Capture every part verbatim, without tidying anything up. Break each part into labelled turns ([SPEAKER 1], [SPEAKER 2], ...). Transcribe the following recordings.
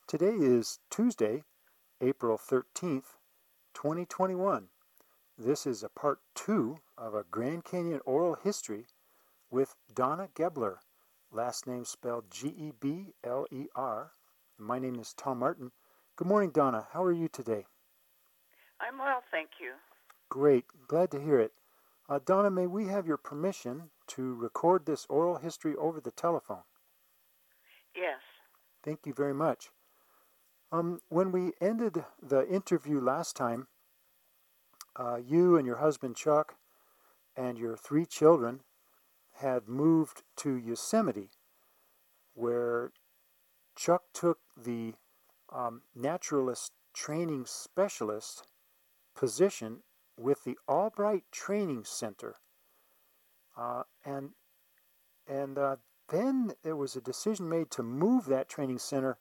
[SPEAKER 1] Today is Tuesday, April thirteenth, twenty twenty-one. This is a part two of a Grand Canyon oral history with Donna Gebler, last name spelled G E B L E R. My name is Tom Martin. Good morning, Donna. How are you today?
[SPEAKER 2] I'm well, thank you.
[SPEAKER 1] Great. Glad to hear it. Uh, Donna, may we have your permission to record this oral history over the telephone?
[SPEAKER 2] Yes.
[SPEAKER 1] Thank you very much. Um, when we ended the interview last time, uh, you and your husband Chuck and your three children had moved to Yosemite, where Chuck took the um, naturalist training specialist position with the Albright Training Center. Uh, and and uh, then there was a decision made to move that training center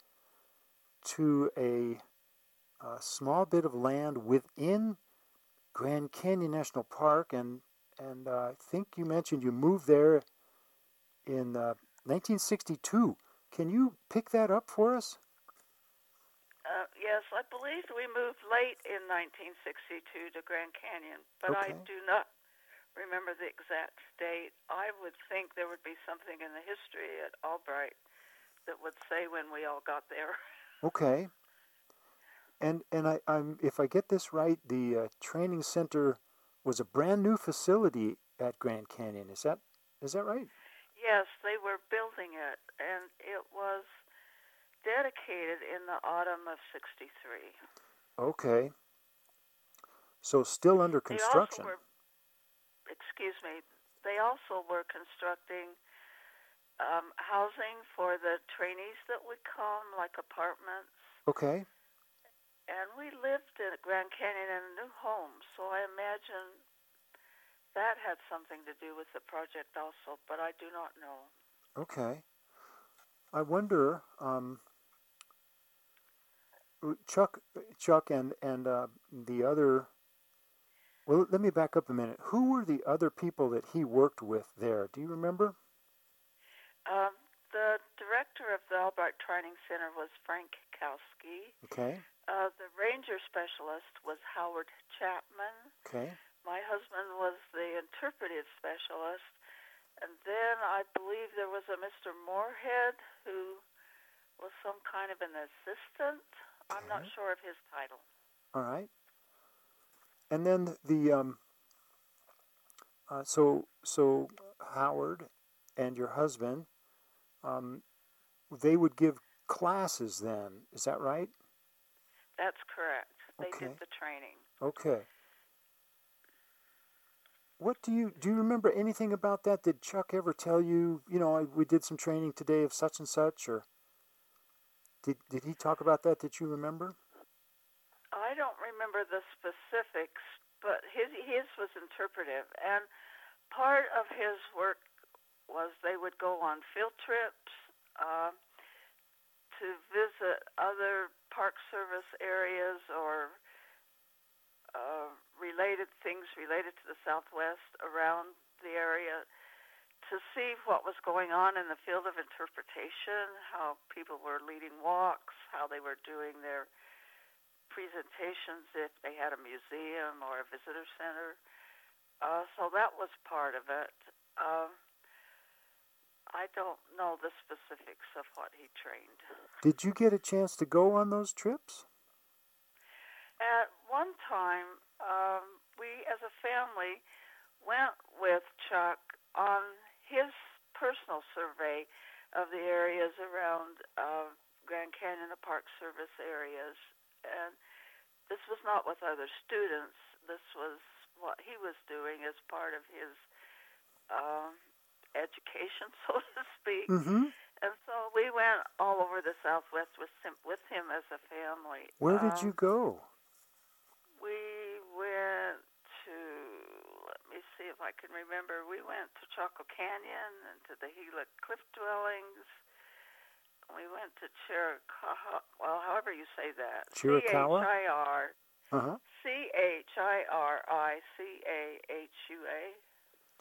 [SPEAKER 1] to a, a small bit of land within Grand Canyon National Park, and and uh, I think you mentioned you moved there in uh, nineteen sixty-two. Can you pick that up for us?
[SPEAKER 2] Uh, yes, I believe we moved late in nineteen sixty-two to Grand Canyon, but
[SPEAKER 1] Okay.
[SPEAKER 2] I do not remember the exact date. I would think there would be something in the history at Albright that would say when we all got there.
[SPEAKER 1] Okay. And and I, I'm if I get this right, the uh, training center was a brand new facility at Grand Canyon. Is that is that right?
[SPEAKER 2] Yes, they were building it, and it was dedicated in the autumn of sixty-three.
[SPEAKER 1] Okay. So still under construction.
[SPEAKER 2] They also were, excuse me, they also were constructing um, housing for the trainees that would come, like apartments.
[SPEAKER 1] Okay.
[SPEAKER 2] And we lived in Grand Canyon in a new home, so I imagine that had something to do with the project also, but I do not know.
[SPEAKER 1] Okay. I wonder, um, Chuck, Chuck, and and uh, the other. Well, let me back up a minute. Who were the other people that he worked with there? Do you remember?
[SPEAKER 2] Um, the director of the Albright Training Center was Frank Kowski.
[SPEAKER 1] Okay.
[SPEAKER 2] Uh, the ranger specialist was Howard Chapman.
[SPEAKER 1] Okay.
[SPEAKER 2] My husband was the interpretive specialist. And then I believe there was a Mister Moorhead who was some kind of an assistant. Okay. I'm not sure of his title.
[SPEAKER 1] All right. And then the um. Uh, so so Howard and your husband, um, they would give classes then. Is that right?
[SPEAKER 2] That's correct. They
[SPEAKER 1] Okay.
[SPEAKER 2] did the training.
[SPEAKER 1] Okay. What do you do? You remember anything about that? Did Chuck ever tell you? You know, I, we did some training today of such and such, or did did he talk about that? Did you remember?
[SPEAKER 2] I don't remember the specifics, but his his was interpretive, and part of his work was they would go on field trips uh, to visit other Park Service areas or uh, related things related to the Southwest around the area to see what was going on in the field of interpretation, how people were leading walks, how they were doing their presentations if they had a museum or a visitor center. Uh, so that was part of it. Um, I don't know the specifics of what he trained.
[SPEAKER 1] Did you get a chance to go on those trips?
[SPEAKER 2] At one time, um, we as a family went with Chuck on his personal survey of the areas around uh, Grand Canyon, the Park Service areas. And this was not with other students. This was what he was doing as part of his um, education, so to speak.
[SPEAKER 1] Mm-hmm.
[SPEAKER 2] And so we went all over the Southwest with him, with him as a family.
[SPEAKER 1] Where did
[SPEAKER 2] um,
[SPEAKER 1] you go?
[SPEAKER 2] We went to, let me see if I can remember, we went to Chaco Canyon and to the Gila Cliff Dwellings. We went to Chiricahua, well, however you say that.
[SPEAKER 1] Chiricahua?
[SPEAKER 2] C H I R.
[SPEAKER 1] Uh-huh.
[SPEAKER 2] C H I R I C A H U A.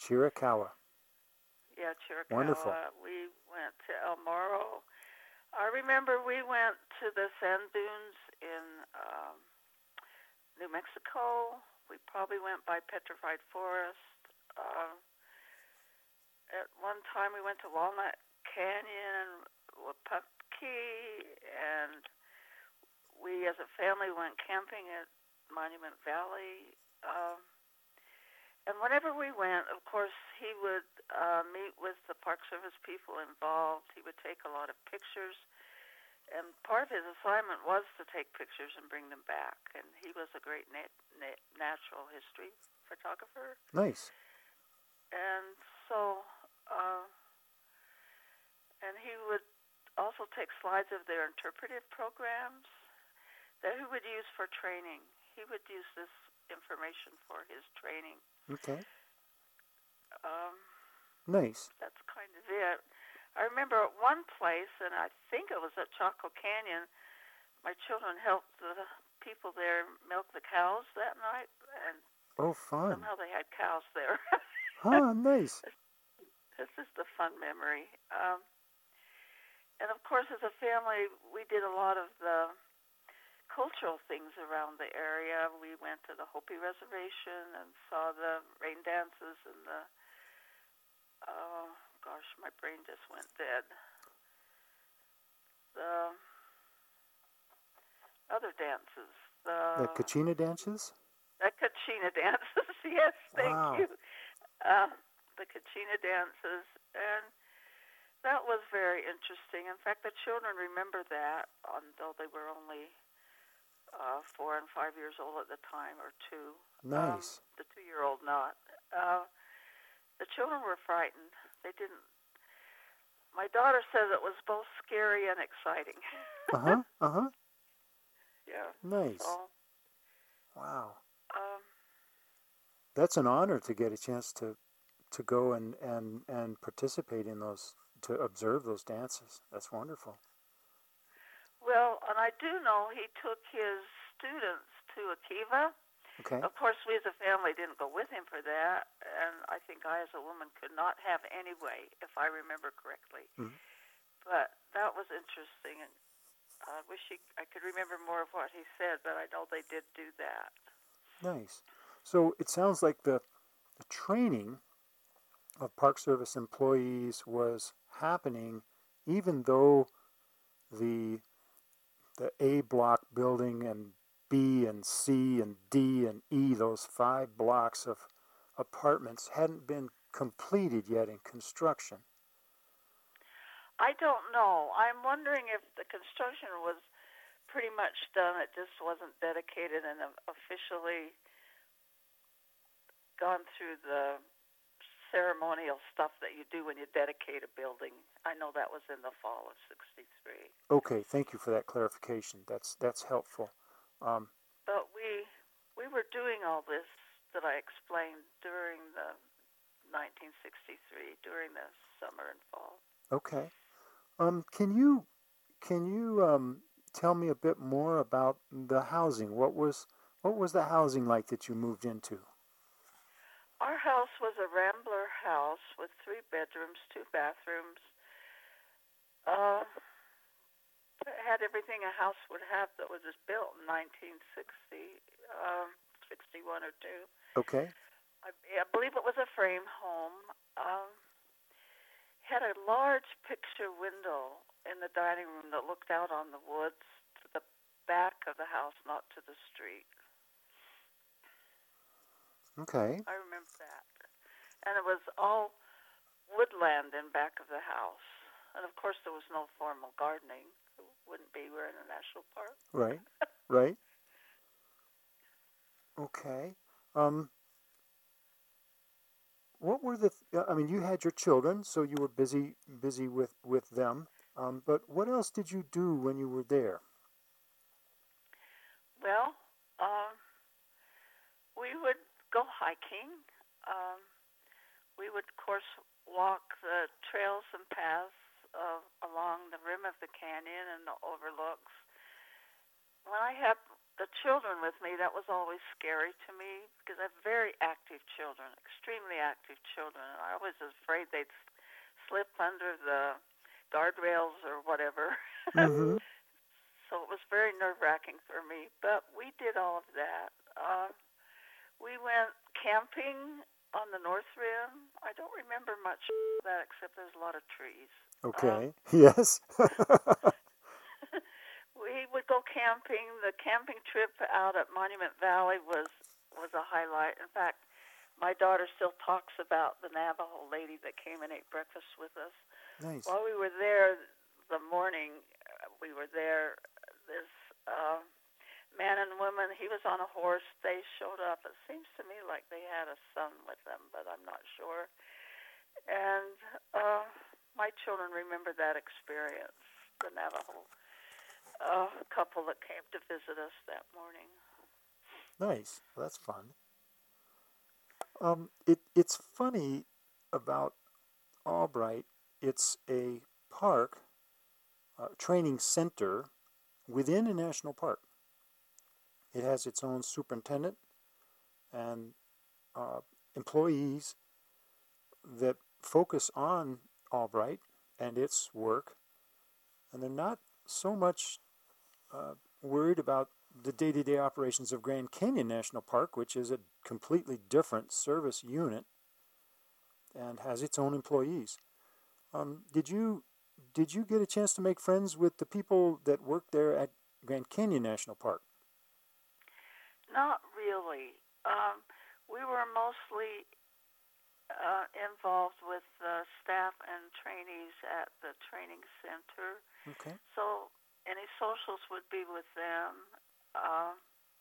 [SPEAKER 1] Chiricahua.
[SPEAKER 2] Yeah, Chiricahua.
[SPEAKER 1] Wonderful.
[SPEAKER 2] We went to El Morro. I remember we went to the sand dunes in um, New Mexico. We probably went by Petrified Forest. Uh, at one time we went to Walnut Canyon, Wapaki, and we as a family went camping at Monument Valley. Um, and whenever we went, of course, he would uh, meet with the Park Service people involved. He would take a lot of pictures. And part of his assignment was to take pictures and bring them back. And he was a great nat- nat- natural history photographer.
[SPEAKER 1] Nice.
[SPEAKER 2] And so, uh, and he would also take slides of their interpretive programs that he would use for training. He would use this information for his training.
[SPEAKER 1] Okay.
[SPEAKER 2] Um,
[SPEAKER 1] nice.
[SPEAKER 2] That's kind of it. I remember at one place, and I think it was at Chaco Canyon, my children helped the people there milk the cows that night, and
[SPEAKER 1] oh, fun.
[SPEAKER 2] somehow they had cows there.
[SPEAKER 1] Huh, nice.
[SPEAKER 2] This is the fun memory. Um, and of course, as a family, we did a lot of the cultural things around the area. We went to the Hopi Reservation and saw the rain dances and the, uh, gosh, my brain just went dead. The other dances. The,
[SPEAKER 1] the Kachina dances?
[SPEAKER 2] The Kachina dances, yes, thank
[SPEAKER 1] wow.
[SPEAKER 2] you. Uh, the Kachina dances, and that was very interesting. In fact, the children remember that, although they were only uh, four and five years old at the time, or two.
[SPEAKER 1] Nice.
[SPEAKER 2] Um, the two-year-old not. Uh, the children were frightened. They didn't. My daughter says it was both scary and exciting.
[SPEAKER 1] uh-huh, uh-huh.
[SPEAKER 2] Yeah.
[SPEAKER 1] Nice.
[SPEAKER 2] So,
[SPEAKER 1] wow.
[SPEAKER 2] Um,
[SPEAKER 1] That's an honor to get a chance to, to go and, and, and participate in those, to observe those dances. That's wonderful.
[SPEAKER 2] Well, and I do know he took his students to Akiva.
[SPEAKER 1] Okay.
[SPEAKER 2] Of course, we as a family didn't go with him for that, and I think I as a woman could not have anyway, if I remember correctly.
[SPEAKER 1] Mm-hmm.
[SPEAKER 2] But that was interesting, and I wish he, I could remember more of what he said, but I know they did do that.
[SPEAKER 1] Nice. So it sounds like the, the training of Park Service employees was happening even though the the A block building and B and C and D and E, those five blocks of apartments, hadn't been completed yet in construction.
[SPEAKER 2] I don't know. I'm wondering if the construction was pretty much done. It just wasn't dedicated and officially gone through the ceremonial stuff that you do when you dedicate a building. I know that was in the fall of sixty-three.
[SPEAKER 1] Okay, thank you for that clarification. That's that's helpful. Um,
[SPEAKER 2] but we we were doing all this that I explained during the nineteen sixty-three, during the summer and fall.
[SPEAKER 1] Okay. Um, can you can you um, tell me a bit more about the housing? What was what was the housing like that you moved into?
[SPEAKER 2] Our house was a rambler house with three bedrooms, two bathrooms. Uh, it had everything a house would have that was just built in nineteen sixty, um, sixty-one or two.
[SPEAKER 1] Okay.
[SPEAKER 2] I, I believe it was a frame home. Um, had a large picture window in the dining room that looked out on the woods to the back of the house, not to the street.
[SPEAKER 1] Okay.
[SPEAKER 2] I remember that. And it was all woodland in back of the house. And, of course, there was no formal gardening. It wouldn't be. We're in a national park.
[SPEAKER 1] Right, right. Okay. Um, what were the, th- I mean, you had your children, so you were busy busy with, with them. Um, but what else did you do when you were there?
[SPEAKER 2] Well, um, we would go hiking. Um, we would, of course, walk the trails and paths uh, along the rim of the canyon and the overlooks. When I had the children with me, that was always scary to me because I have very active children, extremely active children, and I was afraid they'd slip under the guardrails or whatever.
[SPEAKER 1] Mm-hmm.
[SPEAKER 2] So it was very nerve-wracking for me. But we did all of that. Uh, we went camping on the North Rim. I don't remember much of that except there's a lot of trees.
[SPEAKER 1] Okay.
[SPEAKER 2] Um,
[SPEAKER 1] Yes.
[SPEAKER 2] we would go camping. The camping trip out at Monument Valley was was a highlight. In fact, my daughter still talks about the Navajo lady that came and ate breakfast with us.
[SPEAKER 1] Nice.
[SPEAKER 2] While we were there, the morning uh, we were there, this uh, man and woman, he was on a horse. They showed up. It seems to me like they had a son with them, but I'm not sure. And uh, my children remember that experience, the Navajo uh, couple that came to visit us that morning.
[SPEAKER 1] Nice. Well, that's fun. Um, it it's funny about Albright. It's a park, uh, training center within a national park. It has its own superintendent and uh, employees that focus on Albright and its work, and they're not so much uh, worried about the day-to-day operations of Grand Canyon National Park, which is a completely different service unit and has its own employees. Um, did you did you get a chance to make friends with the people that work there at Grand Canyon National Park?
[SPEAKER 2] Not really. Um, we were mostly uh, involved with uh, staff and trainees at the training center.
[SPEAKER 1] Okay.
[SPEAKER 2] So any socials would be with them. Uh,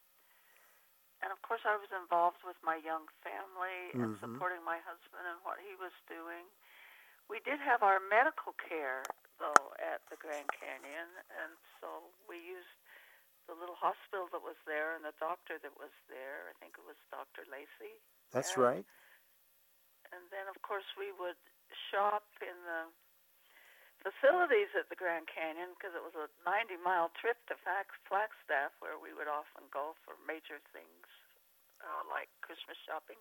[SPEAKER 2] and of course I was involved with my young family and
[SPEAKER 1] Mm-hmm.
[SPEAKER 2] supporting my husband and what he was doing. We did have our medical care, though, at the Grand Canyon, and so we used the little hospital that was there and the doctor that was there. I think it was Doctor Lacey.
[SPEAKER 1] That's
[SPEAKER 2] and,
[SPEAKER 1] right.
[SPEAKER 2] And then, of course, we would shop in the facilities at the Grand Canyon because it was a ninety-mile trip to Flagstaff where we would often go for major things uh, like Christmas shopping.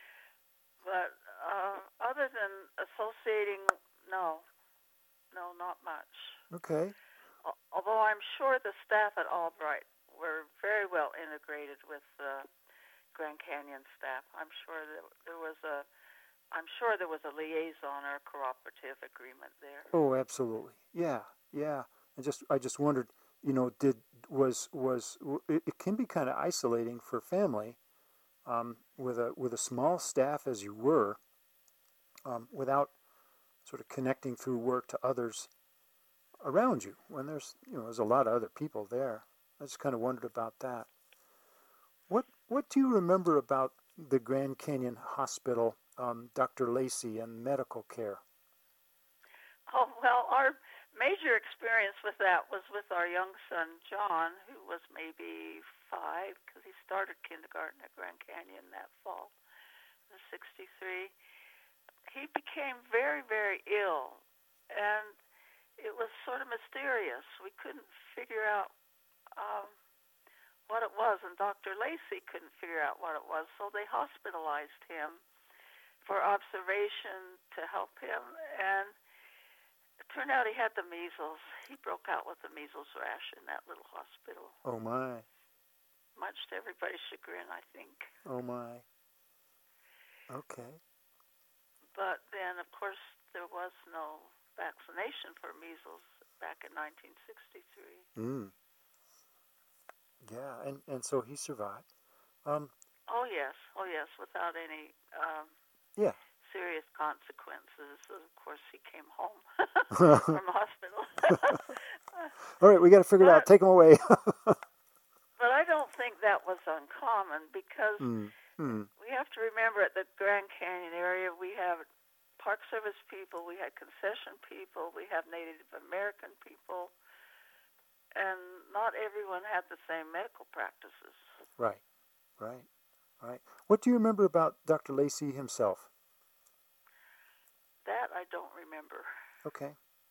[SPEAKER 2] But uh, other than associating, no, no, not much.
[SPEAKER 1] Okay.
[SPEAKER 2] Although I'm sure the staff at Albright were very well integrated with the Grand Canyon staff. I'm sure that there was a, I'm sure there was a liaison or cooperative agreement there.
[SPEAKER 1] Oh, absolutely. Yeah, yeah. I just, I just wondered, you know, did was was it, it can be kind of isolating for family, um, with a with a small staff as you were, um, without sort of connecting through work to others around you when there's you know there's a lot of other people there. I just kind of wondered about that. What what do you remember about the Grand Canyon Hospital, um, Doctor Lacey, and medical care?
[SPEAKER 2] Oh, well, our major experience with that was with our young son John, who was maybe five because he started kindergarten at Grand Canyon that fall in sixty-three. He became very, very ill, and it was sort of mysterious. We couldn't figure out um, what it was, and Doctor Lacey couldn't figure out what it was, so they hospitalized him for observation to help him, and it turned out he had the measles. He broke out with the measles rash in that little hospital.
[SPEAKER 1] Oh, my.
[SPEAKER 2] Much to everybody's chagrin, I think.
[SPEAKER 1] Oh, my. Okay.
[SPEAKER 2] But then, of course, there was no vaccination for measles back in nineteen sixty-three.
[SPEAKER 1] Mm. Yeah, and, and so he survived. Um,
[SPEAKER 2] oh, yes. Oh, yes, without any um,
[SPEAKER 1] yeah.
[SPEAKER 2] serious consequences. Of course, he came home from the hospital.
[SPEAKER 1] All right, we got to figure
[SPEAKER 2] but,
[SPEAKER 1] it out. Take him away.
[SPEAKER 2] But I don't think that was uncommon because
[SPEAKER 1] mm. Mm.
[SPEAKER 2] we have to remember at the Grand Canyon area we have Park Service people, we had concession people, we have Native American people, and not everyone had the same medical practices.
[SPEAKER 1] Right, right, right. What do you remember about Doctor Lacey himself?
[SPEAKER 2] That I don't remember.
[SPEAKER 1] Okay.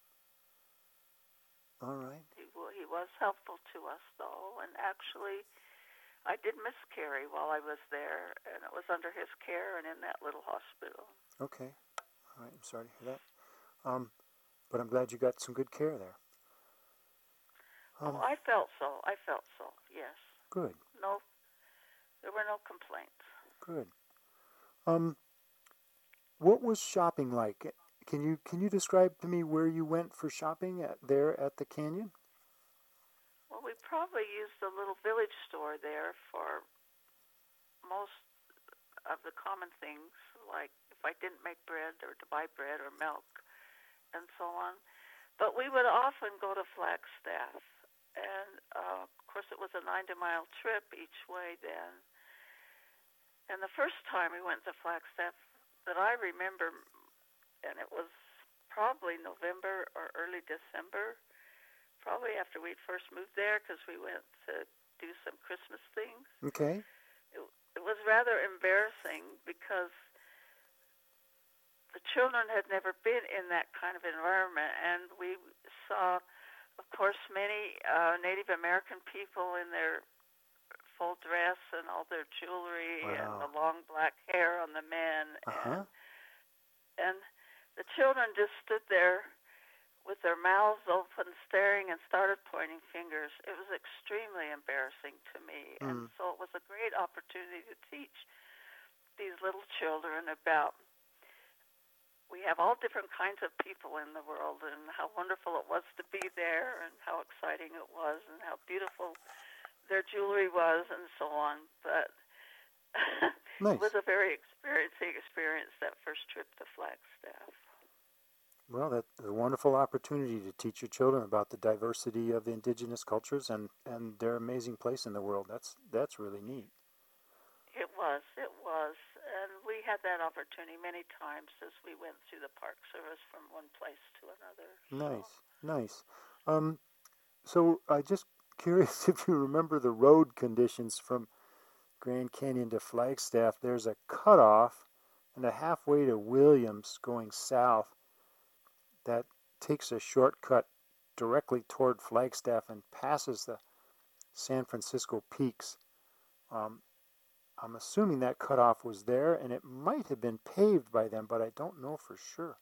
[SPEAKER 1] All right.
[SPEAKER 2] He, he was helpful to us, though, and actually I did miscarry while I was there, and it was under his care and in that little hospital.
[SPEAKER 1] Okay. All right. I'm sorry to hear that. Um, but I'm glad you got some good care there.
[SPEAKER 2] Oh,
[SPEAKER 1] Um,
[SPEAKER 2] I felt so. I felt so. Yes.
[SPEAKER 1] good,
[SPEAKER 2] No, there were no complaints.
[SPEAKER 1] good. Um, what was shopping like? Can you can you describe to me where you went for shopping at there at the canyon?
[SPEAKER 2] Well, we probably used a little village store there for most of the common things, like if I didn't make bread or to buy bread or milk and so on. But we would often go to Flagstaff. And, uh, of course, it was a ninety-mile trip each way then. And the first time we went to Flagstaff that I remember, and it was probably November or early December, probably after we'd first moved there because we went to do some Christmas things.
[SPEAKER 1] Okay.
[SPEAKER 2] It, it was rather embarrassing because the children had never been in that kind of environment, and we saw, of course, many uh, Native American people in their full dress and all their jewelry
[SPEAKER 1] Wow.
[SPEAKER 2] and the long black hair on the men.
[SPEAKER 1] Uh-huh.
[SPEAKER 2] And, and the children just stood there with their mouths open, staring, and started pointing fingers. It was extremely embarrassing to me. Mm. And so it was a great opportunity to teach these little children about we have all different kinds of people in the world and how wonderful it was to be there and how exciting it was and how beautiful their jewelry was and so on. But
[SPEAKER 1] nice.
[SPEAKER 2] It was a very experiencing experience, that first trip to Flagstaff.
[SPEAKER 1] Well, that's a wonderful opportunity to teach your children about the diversity of the indigenous cultures and, and their amazing place in the world. That's that's really neat.
[SPEAKER 2] It was, it was. And we had that opportunity many times as we went through the Park Service from one place to another.
[SPEAKER 1] Nice, so. nice. Um, so I just curious if you remember the road conditions from Grand Canyon to Flagstaff. There's a cutoff and a halfway to Williams going south that takes a shortcut directly toward Flagstaff and passes the San Francisco Peaks. Um, I'm assuming that cutoff was there, and it might have been paved by them, but I don't know for sure.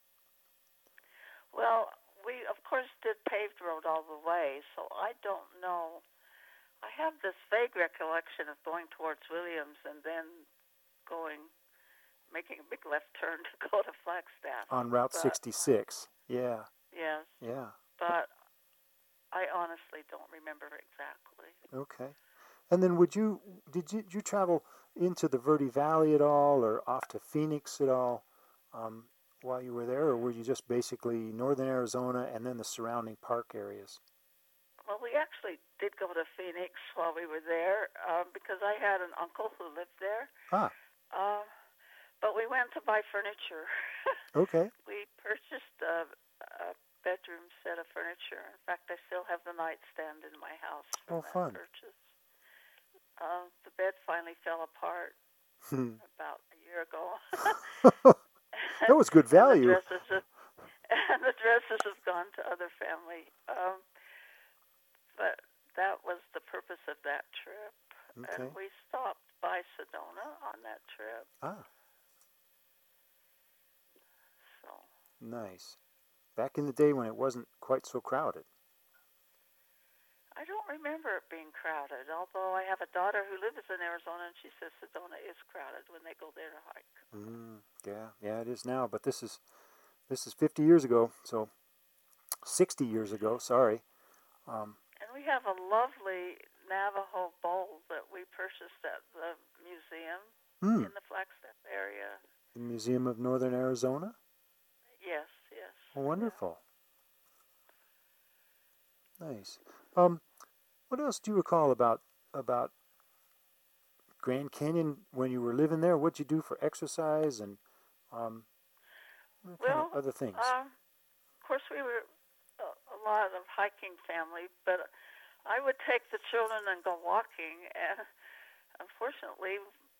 [SPEAKER 2] Well, we, of course, did paved road all the way, so I don't know. I have this vague recollection of going towards Williams and then going, making a big left turn to go to Flagstaff.
[SPEAKER 1] On Route
[SPEAKER 2] but,
[SPEAKER 1] sixty-six, yeah.
[SPEAKER 2] Yes.
[SPEAKER 1] Yeah.
[SPEAKER 2] But I honestly don't remember exactly.
[SPEAKER 1] Okay. And then would you, did you, did you travel into the Verde Valley at all or off to Phoenix at all um, while you were there, or were you just basically northern Arizona and then the surrounding park areas?
[SPEAKER 2] Well, we actually did go to Phoenix while we were there uh, because I had an uncle who lived there.
[SPEAKER 1] Ah.
[SPEAKER 2] Uh, but we went to buy furniture.
[SPEAKER 1] Okay.
[SPEAKER 2] We purchased a, a bedroom set of furniture. In fact, I still have the nightstand in my house from
[SPEAKER 1] oh,
[SPEAKER 2] that
[SPEAKER 1] fun.
[SPEAKER 2] purchase. Uh, the bed finally fell apart about a year ago.
[SPEAKER 1] That was good value.
[SPEAKER 2] And the dresses have, and the dresses have gone to other family. Um, but that was the purpose of that trip.
[SPEAKER 1] Okay.
[SPEAKER 2] And we stopped by Sedona on that trip.
[SPEAKER 1] Ah.
[SPEAKER 2] So.
[SPEAKER 1] Nice. Back in the day when it wasn't quite so crowded.
[SPEAKER 2] I don't remember it being crowded, although I have a daughter who lives in Arizona, and she says Sedona is crowded when they go there to hike.
[SPEAKER 1] Mm, yeah, yeah, it is now. But this is this is fifty years ago, so sixty years ago. Sorry. Um,
[SPEAKER 2] and we have a lovely Navajo bowl that we purchased at the museum
[SPEAKER 1] hmm.
[SPEAKER 2] in the Flagstaff area.
[SPEAKER 1] The Museum of Northern Arizona.
[SPEAKER 2] Yes, yes.
[SPEAKER 1] Oh, wonderful. Yeah. Nice. Um, what else do you recall about about Grand Canyon when you were living there? What'd you do for exercise and um, what
[SPEAKER 2] well,
[SPEAKER 1] kind of other things?
[SPEAKER 2] Um, of course, we were a, a lot of hiking family, but I would take the children and go walking. And unfortunately,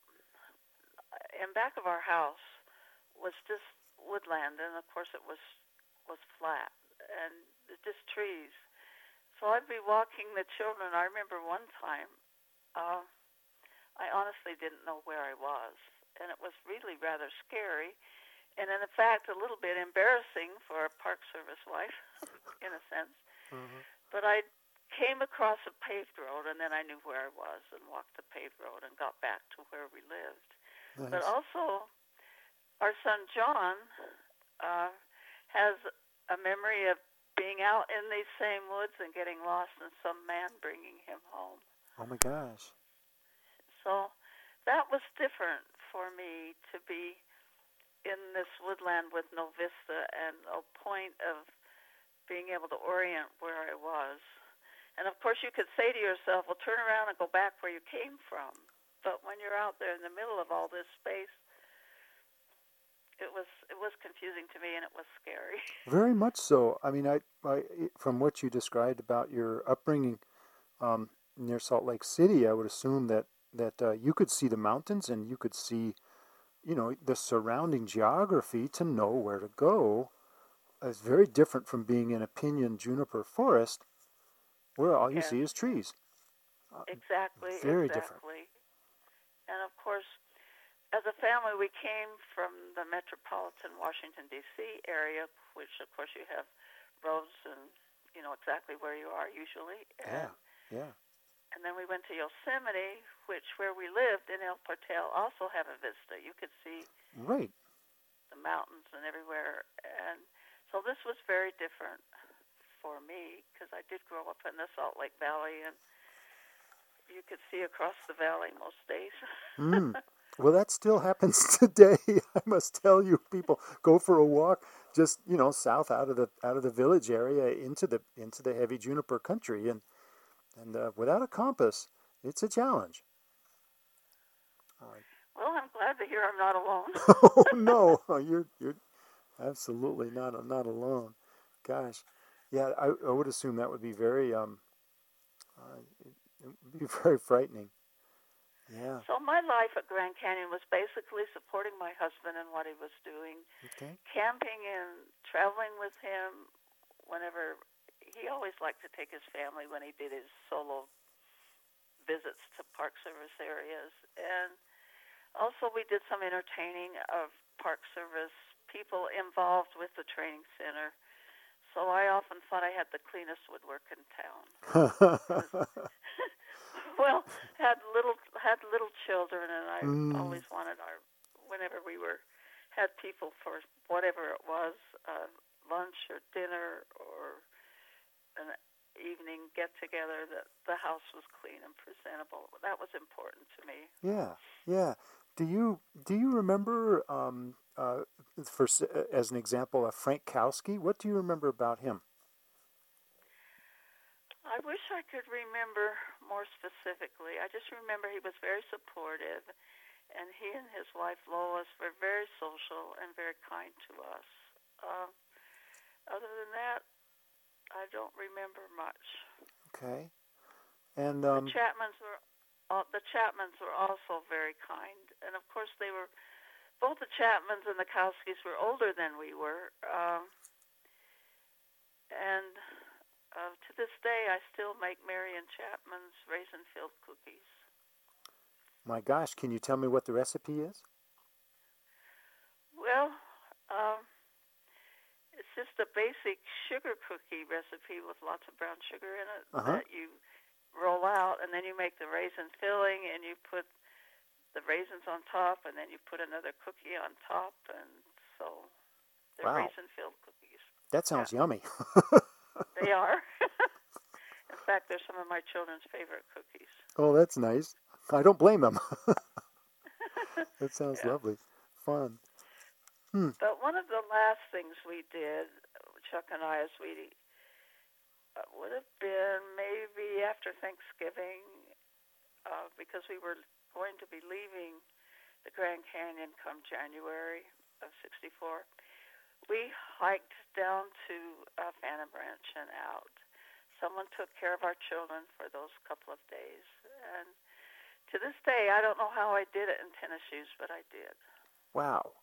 [SPEAKER 2] in back of our house was just woodland, and of course, it was was flat and just trees. So I'd be walking the children. I remember one time, uh, I honestly didn't know where I was, and it was really rather scary. and in fact, a little bit embarrassing for a Park Service wife, in a sense.
[SPEAKER 1] Uh-huh.
[SPEAKER 2] But I came across a paved road, and then I knew where I was and walked the paved road and got back to where we lived.
[SPEAKER 1] Nice.
[SPEAKER 2] But also, our son John uh, has a memory of being out in these same woods and getting lost and some man bringing him home.
[SPEAKER 1] Oh, my gosh.
[SPEAKER 2] So that was different for me to be in this woodland with no vista and a point of being able to orient where I was. And, of course, you could say to yourself, well, turn around and go back where you came from. But when you're out there in the middle of all this space, it was it was confusing to me, and it was scary.
[SPEAKER 1] Very much so. I mean, I, I from what you described about your upbringing um, near Salt Lake City, I would assume that, that uh, you could see the mountains and you could see, you know, the surrounding geography to know where to go. It's very different from being in a pinyon juniper forest where all you
[SPEAKER 2] Yes.
[SPEAKER 1] see is trees.
[SPEAKER 2] Exactly,
[SPEAKER 1] Very
[SPEAKER 2] exactly. And, of course, as a family, we came from the metropolitan Washington, D C area, which, of course, you have roads and, you know, exactly where you are usually. And,
[SPEAKER 1] Yeah, yeah.
[SPEAKER 2] And then we went to Yosemite, which, where we lived in El Portal, also have a vista. You could see
[SPEAKER 1] Right.
[SPEAKER 2] the mountains and everywhere. And so this was very different for me because I did grow up in the Salt Lake Valley, and you could see across the valley most days.
[SPEAKER 1] Mm. Well, that still happens today. I must tell you, people go for a walk just, you know, south out of the out of the village area into the into the heavy juniper country, and and uh, without a compass, it's a challenge.
[SPEAKER 2] Well, I'm glad to hear I'm not alone.
[SPEAKER 1] Oh no, you're you're absolutely not not alone. Gosh, yeah, I, I would assume that would be very um, uh, it, it would be very frightening. Yeah.
[SPEAKER 2] So my life at Grand Canyon was basically supporting my husband and what he was doing,
[SPEAKER 1] Okay.
[SPEAKER 2] camping and traveling with him whenever. He always liked to take his family when he did his solo visits to Park Service areas. And also we did some entertaining of Park Service people involved with the training center. So I often thought I had the cleanest woodwork in town. Well, had little had little children, and I
[SPEAKER 1] Mm.
[SPEAKER 2] always wanted our whenever we were had people for whatever it was, uh, lunch or dinner or an evening get together, that the house was clean and presentable. That was important to me.
[SPEAKER 1] Yeah, yeah. Do you do you remember, um, uh, for s- as an example, uh, Frank Kowski? What do you remember about him?
[SPEAKER 2] I wish I could remember more specifically. I just remember he was very supportive, and he and his wife Lois were very social and very kind to us. Uh, other than that, I don't remember much.
[SPEAKER 1] Okay. And um,
[SPEAKER 2] the Chapmans were uh, the Chapmans were also very kind, and of course they were both the Chapmans and the Kowskis were older than we were, um, and uh, to this day I still make Marion Chapman's raisin-filled cookies.
[SPEAKER 1] my gosh, can you tell me what the recipe is?
[SPEAKER 2] Well, um, it's just a basic sugar cookie recipe with lots of brown sugar in it
[SPEAKER 1] Uh-huh.
[SPEAKER 2] that you roll out, and then you make the raisin filling, and you put the raisins on top, and then you put another cookie on top, and so they're
[SPEAKER 1] Wow.
[SPEAKER 2] raisin-filled cookies.
[SPEAKER 1] That sounds
[SPEAKER 2] Yeah.
[SPEAKER 1] yummy.
[SPEAKER 2] They are. In fact, they're some of my children's favorite cookies.
[SPEAKER 1] Oh, that's nice. I don't blame them. That sounds
[SPEAKER 2] Yeah.
[SPEAKER 1] lovely. Fun.
[SPEAKER 2] But one of the last things we did, Chuck and I, is we uh, would have been maybe after Thanksgiving, uh, because we were going to be leaving the Grand Canyon come January of sixty-four. We hiked down to uh, Phantom Ranch and out. Someone took care of our children for those couple of days. And to this day, I don't know how I did it in tennis shoes, but I did.
[SPEAKER 1] Wow.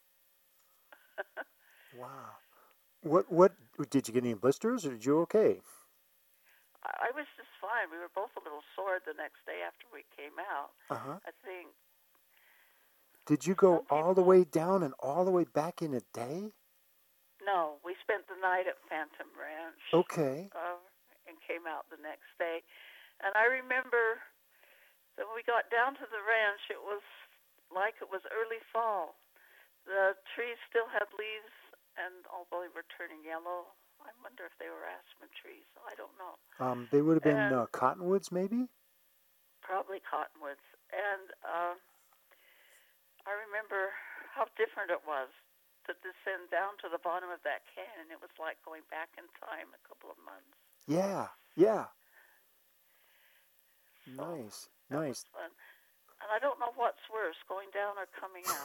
[SPEAKER 1] Wow. What what did you get any blisters, or did you okay?
[SPEAKER 2] I I was just fine. We were both a little sore the next day after we came out.
[SPEAKER 1] Uh-huh.
[SPEAKER 2] I think
[SPEAKER 1] Did you go
[SPEAKER 2] Some people,
[SPEAKER 1] all the way down and all the way back in a day?
[SPEAKER 2] No, we spent the night at Phantom Ranch.
[SPEAKER 1] Okay.
[SPEAKER 2] Uh, and came out the next day. And I remember that when we got down to the ranch, it was like it was early fall. The trees still had leaves, and although they were turning yellow, I wonder if they were aspen trees. I don't know.
[SPEAKER 1] Um, they would have been
[SPEAKER 2] And
[SPEAKER 1] uh, cottonwoods, maybe?
[SPEAKER 2] probably cottonwoods. And uh, I remember how different it was to descend down to the bottom of that canyon. It was like going back in time a couple of months.
[SPEAKER 1] Yeah, yeah.
[SPEAKER 2] So
[SPEAKER 1] Nice,
[SPEAKER 2] that
[SPEAKER 1] nice.
[SPEAKER 2] was fun. And I don't know what's worse, going down or coming out.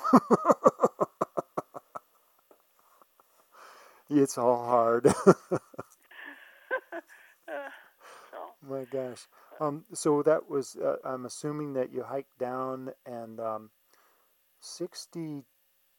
[SPEAKER 1] It's all hard.
[SPEAKER 2] uh, so
[SPEAKER 1] My gosh. Um, so that was, uh, I'm assuming that you hiked down and um, sixty-two,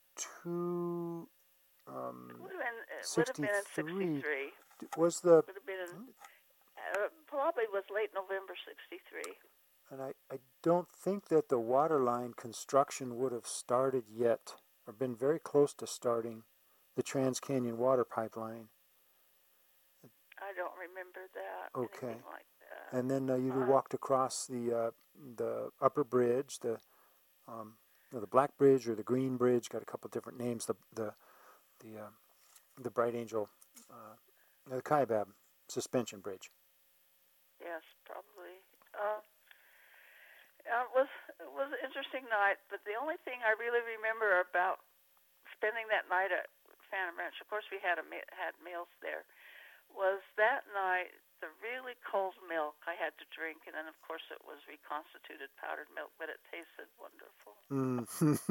[SPEAKER 1] um,
[SPEAKER 2] it would have been, it would have been in
[SPEAKER 1] sixty-three
[SPEAKER 2] sixty-three.
[SPEAKER 1] was the,
[SPEAKER 2] Would have been in, uh, probably was late November sixty-three.
[SPEAKER 1] and I, I don't think that the waterline construction would have started yet, or been very close to starting the Trans-Canyon Water Pipeline.
[SPEAKER 2] I don't remember that.
[SPEAKER 1] Okay.
[SPEAKER 2] Anything like that.
[SPEAKER 1] And then uh, you
[SPEAKER 2] Uh,
[SPEAKER 1] walked across the uh, the upper bridge, the um, you know, the Black Bridge or the Green Bridge, got a couple different names. The the the uh, the Bright Angel, uh, the Kaibab Suspension Bridge.
[SPEAKER 2] Yes, probably. Uh, it was it was an interesting night, but the only thing I really remember about spending that night at Phantom Ranch, of course we had a had meals there, was that night the really cold milk I had to drink, and then of course it was reconstituted powdered milk, but it tasted wonderful.
[SPEAKER 1] Mm.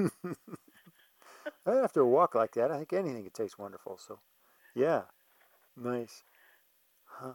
[SPEAKER 1] After a walk like that, I think anything could taste wonderful. So, yeah, nice, huh?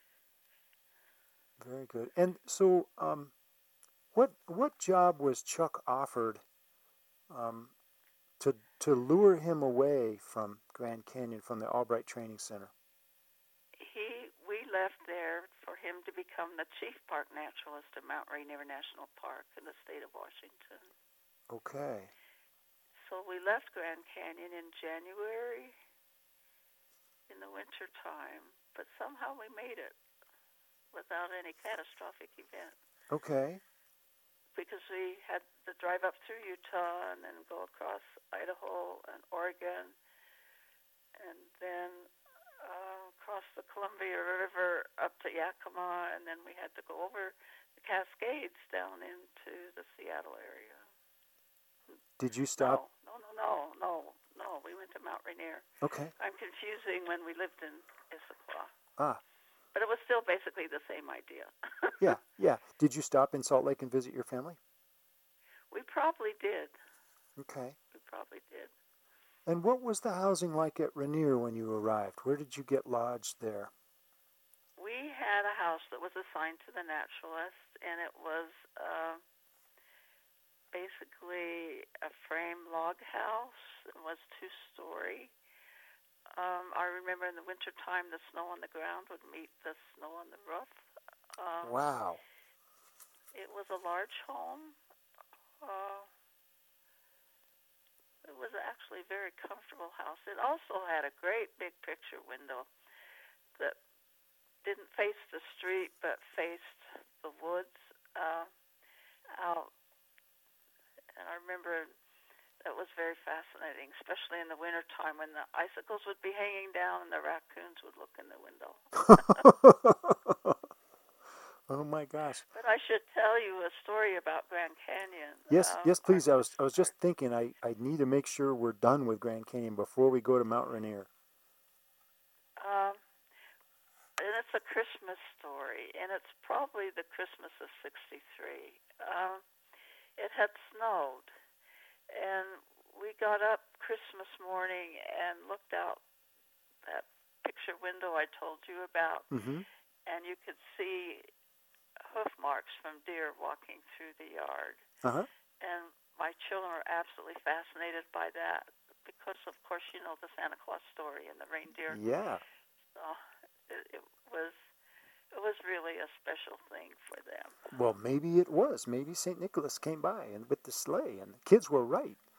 [SPEAKER 1] Very good. And so, um, what what job was Chuck offered um, to to lure him away from Grand Canyon, from the Albright Training Center?
[SPEAKER 2] He, we left there for him to become the chief park naturalist at Mount Rainier National Park in the state of Washington.
[SPEAKER 1] Okay.
[SPEAKER 2] So we left Grand Canyon in January in the winter time, but somehow we made it without any catastrophic event.
[SPEAKER 1] Okay.
[SPEAKER 2] Because we had to drive up through Utah and then go across Idaho and Oregon and then uh, across the Columbia River up to Yakima, and then we had to go over the Cascades down into the Seattle area.
[SPEAKER 1] Did you stop?
[SPEAKER 2] No, no, no, no, no, no. We went to Mount Rainier.
[SPEAKER 1] Okay.
[SPEAKER 2] I'm confusing when we lived in Issaquah.
[SPEAKER 1] Ah.
[SPEAKER 2] But it was still basically the same idea.
[SPEAKER 1] Yeah, yeah. Did you stop in Salt Lake and visit your family?
[SPEAKER 2] We probably did.
[SPEAKER 1] Okay.
[SPEAKER 2] We probably did.
[SPEAKER 1] And what was the housing like at Rainier when you arrived? Where did you get lodged there?
[SPEAKER 2] We had a house that was assigned to the naturalist, and it was uh, basically a frame log house. It was two-story. Um, I remember in the wintertime, the snow on the ground would meet the snow on the roof. Um,
[SPEAKER 1] Wow.
[SPEAKER 2] It was a large home. Uh, it was actually a very comfortable house. It also had a great big picture window that didn't face the street but faced the woods uh, out. And I remember that was very fascinating, especially in the wintertime when the icicles would be hanging down and the raccoons would look in the window.
[SPEAKER 1] Oh my gosh!
[SPEAKER 2] But I should tell you a story about Grand Canyon.
[SPEAKER 1] Yes,
[SPEAKER 2] uh,
[SPEAKER 1] yes, please. I
[SPEAKER 2] our
[SPEAKER 1] was, I was just thinking. I, I need to make sure we're done with Grand Canyon before we go to Mount Rainier.
[SPEAKER 2] Um, and it's a Christmas story, and it's probably the Christmas of sixty-three. Um, it had snowed, and we got up Christmas morning and looked out that picture window I told you about,
[SPEAKER 1] Mm-hmm.
[SPEAKER 2] and you could see hoof marks from deer walking through the yard.
[SPEAKER 1] Uh-huh.
[SPEAKER 2] And my children were absolutely fascinated by that because, of course, you know the Santa Claus story and the reindeer.
[SPEAKER 1] Yeah.
[SPEAKER 2] So it, it was it was really a special thing for them.
[SPEAKER 1] Well, maybe it was. Maybe Saint Nicholas came by and with the sleigh, and the kids were right.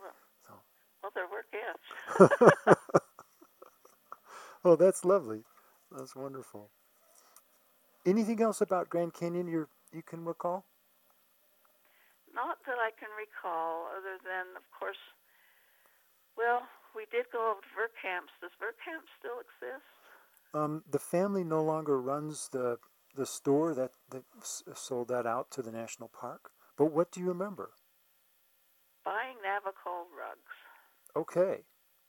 [SPEAKER 2] Well, there were gifts.
[SPEAKER 1] Oh, that's lovely. That's wonderful. Anything else about Grand Canyon you you can recall?
[SPEAKER 2] Not that I can recall, other than, of course, well, we did go over to Verkamps. Does Verkamps still exist?
[SPEAKER 1] Um, the family no longer runs the the store that, that sold that out to the national park. But what do you remember?
[SPEAKER 2] Buying Navajo rugs.
[SPEAKER 1] Okay.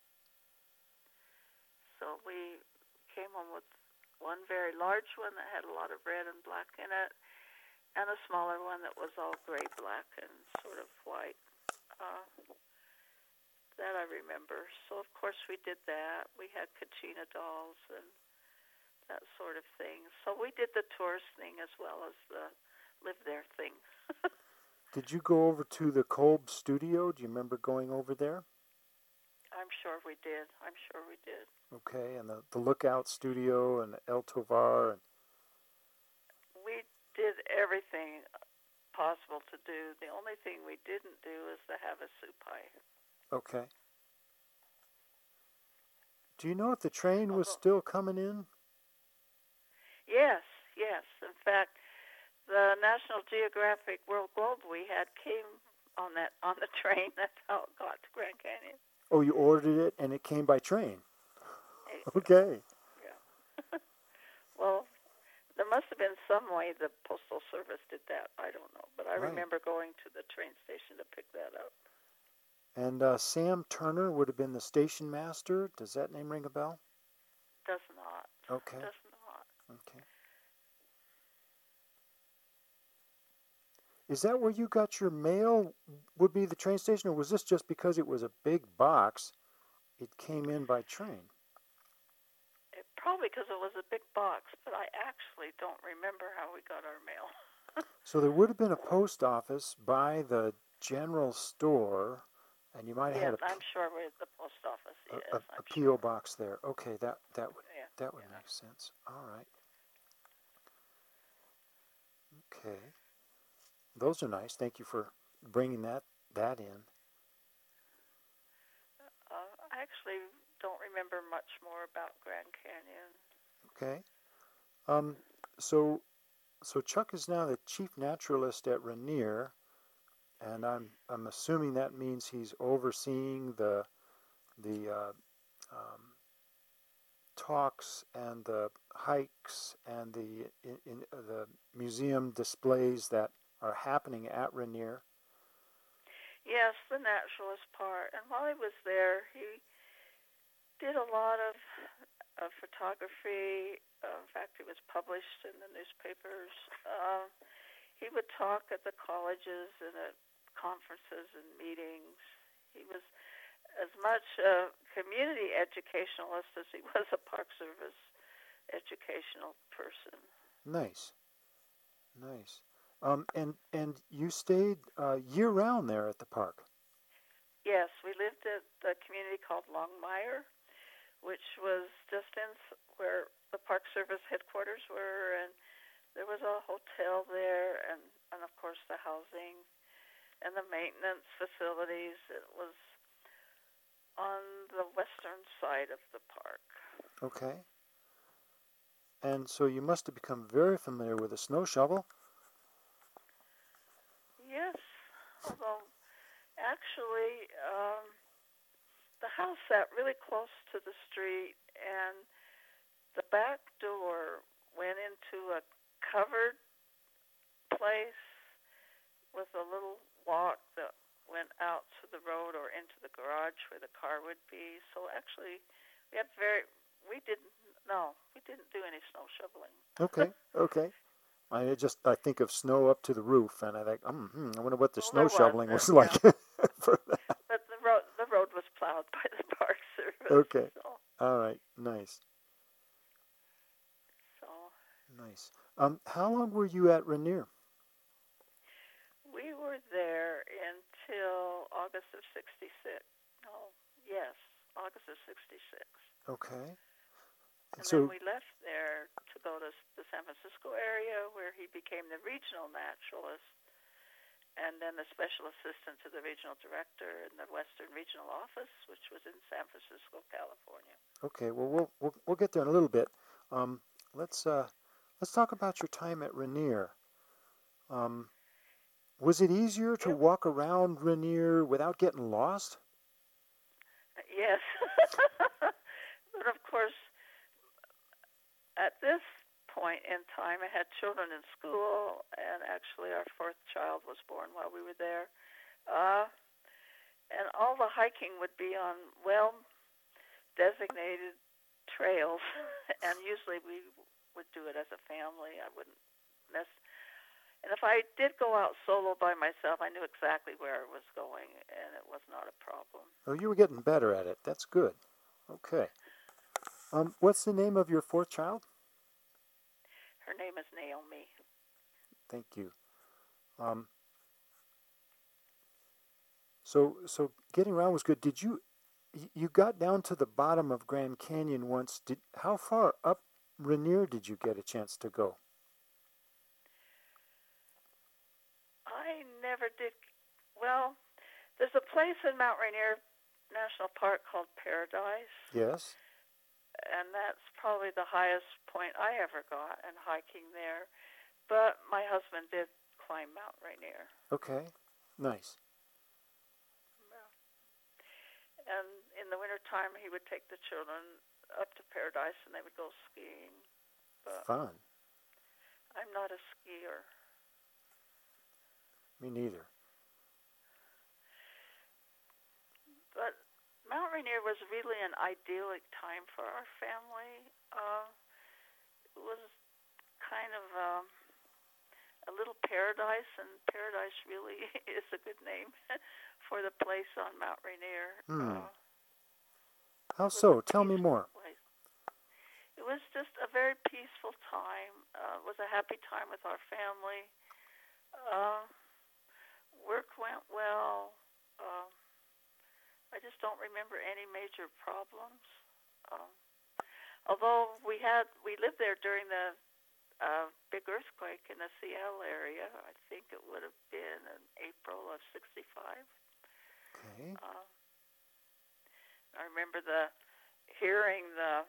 [SPEAKER 2] So we came home with one very large one that had a lot of red and black in it, and a smaller one that was all gray, black, and sort of white. Uh, that I remember. So, of course, we did that. We had Kachina dolls and that sort of thing. So we did the tourist thing as well as the live there thing.
[SPEAKER 1] Did you go over to the Kolb studio? Do you remember going over there?
[SPEAKER 2] I'm sure we did. I'm sure we did.
[SPEAKER 1] Okay, and the, the Lookout studio and El Tovar. And...
[SPEAKER 2] we did everything possible to do. The only thing we didn't do is the Havasupai.
[SPEAKER 1] Okay. Do you know if the train was
[SPEAKER 2] Although,
[SPEAKER 1] still coming in?
[SPEAKER 2] Yes, yes. In fact, the National Geographic World Globe we had came on that on the train. That's how it got to Grand Canyon.
[SPEAKER 1] Oh, you ordered it and it came by train. Okay.
[SPEAKER 2] Yeah. Well, there must have been some way the Postal Service did that. I don't know, but I
[SPEAKER 1] Right.
[SPEAKER 2] remember going to the train station to pick that up.
[SPEAKER 1] And uh, Sam Turner would have been the station master. Does that name ring a bell?
[SPEAKER 2] Does not.
[SPEAKER 1] Okay.
[SPEAKER 2] Does not.
[SPEAKER 1] Okay. Is that where you got your mail? Would be the train station, or was this just because it was a big box? It came in by train.
[SPEAKER 2] It, probably because it was a big box, but I actually don't remember how we got our mail.
[SPEAKER 1] So there would have been a post office by the general store, and you might have
[SPEAKER 2] Yes,
[SPEAKER 1] had a,
[SPEAKER 2] I'm sure we're at the post office. Yes,
[SPEAKER 1] a, a,
[SPEAKER 2] I'm
[SPEAKER 1] a P O
[SPEAKER 2] sure.
[SPEAKER 1] box there. Okay, that that would
[SPEAKER 2] Yeah,
[SPEAKER 1] that would
[SPEAKER 2] yeah.
[SPEAKER 1] make sense. All right. Okay. Those are nice. Thank you for bringing that that in.
[SPEAKER 2] Uh, I actually don't remember much more about Grand Canyon.
[SPEAKER 1] Okay. Um. So, so Chuck is now the chief naturalist at Rainier, and I'm I'm assuming that means he's overseeing the the uh, um, talks and the hikes and the in, in, uh, the museum displays that are happening at Rainier.
[SPEAKER 2] Yes, the naturalist part. And while he was there, he did a lot of, of photography. Uh, in fact, it was published in the newspapers. Uh, he would talk at the colleges and at conferences and meetings. He was as much a community educationalist as he was a Park Service educational person.
[SPEAKER 1] Nice, nice. Um, and and you stayed uh, year round there at the park.
[SPEAKER 2] Yes, we lived at a community called Longmire, which was just in where the Park Service headquarters were, and there was a hotel there, and, and of course the housing and the maintenance facilities. It was on the western side of the park.
[SPEAKER 1] Okay. And so you must have become very familiar with a snow shovel.
[SPEAKER 2] Yes, although actually um, the house sat really close to the street, and the back door went into a covered place with a little walk that went out to the road or into the garage where the car would be. So actually, we had very, we didn't, no, we didn't do any snow shoveling.
[SPEAKER 1] Okay, okay. I just I think of snow up to the roof, and I think, mm, hmm, I wonder what the
[SPEAKER 2] Well,
[SPEAKER 1] snow
[SPEAKER 2] there
[SPEAKER 1] shoveling
[SPEAKER 2] was,
[SPEAKER 1] was
[SPEAKER 2] uh,
[SPEAKER 1] like
[SPEAKER 2] yeah.
[SPEAKER 1] for that.
[SPEAKER 2] But the road, the road was plowed by the Park Service.
[SPEAKER 1] Okay.
[SPEAKER 2] So,
[SPEAKER 1] All right. Nice.
[SPEAKER 2] so
[SPEAKER 1] Nice. Um, how long were you at Rainier?
[SPEAKER 2] we were there until August of sixty-six. No, yes, August of sixty-six.
[SPEAKER 1] Okay.
[SPEAKER 2] And
[SPEAKER 1] So
[SPEAKER 2] then we left there to go to the San Francisco area, where he became the regional naturalist. and then the special assistant to the regional director in the Western Regional Office, which was in San Francisco, California.
[SPEAKER 1] Okay, well, we'll we'll, we'll get there in a little bit. Um, let's uh, let's talk about your time at Rainier. Um, was it easier to
[SPEAKER 2] It,
[SPEAKER 1] walk around Rainier without getting lost?
[SPEAKER 2] yes. But of course, at this point in time, I had children in school, and actually our fourth child was born while we were there. Uh, and all the hiking would be on well-designated trails, and usually we would do it as a family. I wouldn't necessarily. And if I did go out solo by myself, I knew exactly where I was going, and it was not a problem.
[SPEAKER 1] Oh, you were getting better at it. That's good. Okay. Um, what's the name of your fourth child?
[SPEAKER 2] Her name is Naomi.
[SPEAKER 1] Thank you. Um, so, so getting around was good. Did you, you got down to the bottom of Grand Canyon once. Did how far up Rainier did you get a chance to go?
[SPEAKER 2] I never did. Well, there's a place in Mount Rainier National Park called Paradise.
[SPEAKER 1] Yes.
[SPEAKER 2] And that's probably the highest point I ever got in hiking there. But my husband did climb Mount Rainier.
[SPEAKER 1] Okay. Nice.
[SPEAKER 2] And in the wintertime, he would take the children up to Paradise, and they would go skiing. But
[SPEAKER 1] Fun.
[SPEAKER 2] I'm not a skier.
[SPEAKER 1] Me neither.
[SPEAKER 2] But Mount Rainier was really an idyllic time for our family. Uh, it was kind of um, a little paradise, and Paradise really is a good name for the place on Mount Rainier.
[SPEAKER 1] Hmm.
[SPEAKER 2] Uh,
[SPEAKER 1] How so? Tell me more.
[SPEAKER 2] Place. It was just a very peaceful time. Uh, it was a happy time with our family. Uh, work went well. Uh, I just don't remember any major problems. Um, although we had, we lived there during the uh, big earthquake in the Seattle area. I think it would have been in April of sixty-five.
[SPEAKER 1] Okay.
[SPEAKER 2] Uh, I remember the hearing the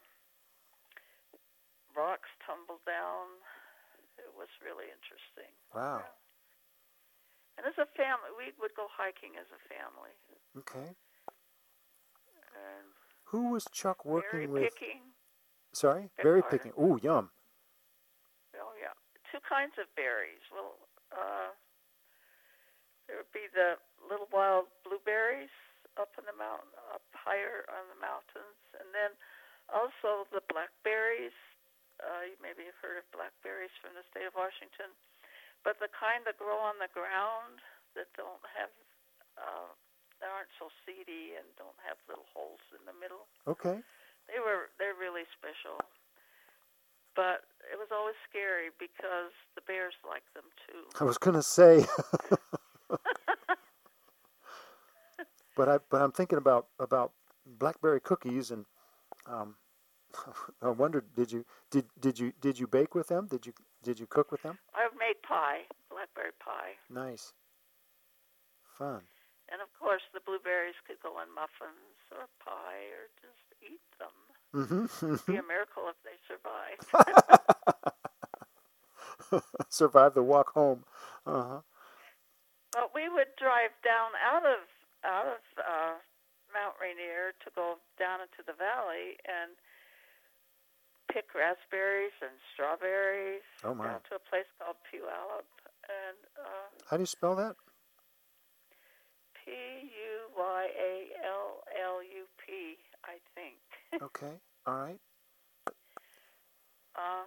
[SPEAKER 2] rocks tumble down. It was really interesting.
[SPEAKER 1] Wow.
[SPEAKER 2] And as a family, we would go hiking as a family.
[SPEAKER 1] Okay.
[SPEAKER 2] And
[SPEAKER 1] Who was Chuck working
[SPEAKER 2] berry
[SPEAKER 1] with?
[SPEAKER 2] picking.
[SPEAKER 1] Sorry?
[SPEAKER 2] Beg
[SPEAKER 1] Berry
[SPEAKER 2] pardon?
[SPEAKER 1] picking. Ooh, yum.
[SPEAKER 2] Oh, yeah. Two kinds of berries. Well, uh, there would be the little wild blueberries up in the mountain, up higher on the mountains. And then also the blackberries. Uh, you maybe have heard of blackberries from the state of Washington. But the kind that grow on the ground that don't have, uh, that aren't so seedy and don't have little holes in the middle.
[SPEAKER 1] Okay.
[SPEAKER 2] They were, they're really special. But it was always scary because the bears liked them too.
[SPEAKER 1] I was gonna say. but I but I'm thinking about about blackberry cookies, and um, I wondered, did you did did you did you bake with them? Did you did you cook with them?
[SPEAKER 2] I've made pie, blackberry pie.
[SPEAKER 1] Nice. Fun.
[SPEAKER 2] And of course, the blueberries could go in muffins or pie or just eat them.
[SPEAKER 1] Mm-hmm.
[SPEAKER 2] It'd be a miracle if they survived.
[SPEAKER 1] Survive the walk home. Uh-huh.
[SPEAKER 2] But we would drive down out of out of uh, Mount Rainier to go down into the valley and pick raspberries and strawberries.
[SPEAKER 1] Oh my!
[SPEAKER 2] Down to a place called Puyallup, and uh,
[SPEAKER 1] how do you spell that?
[SPEAKER 2] P U Y A L L U P, I think.
[SPEAKER 1] Okay. All right.
[SPEAKER 2] Uh,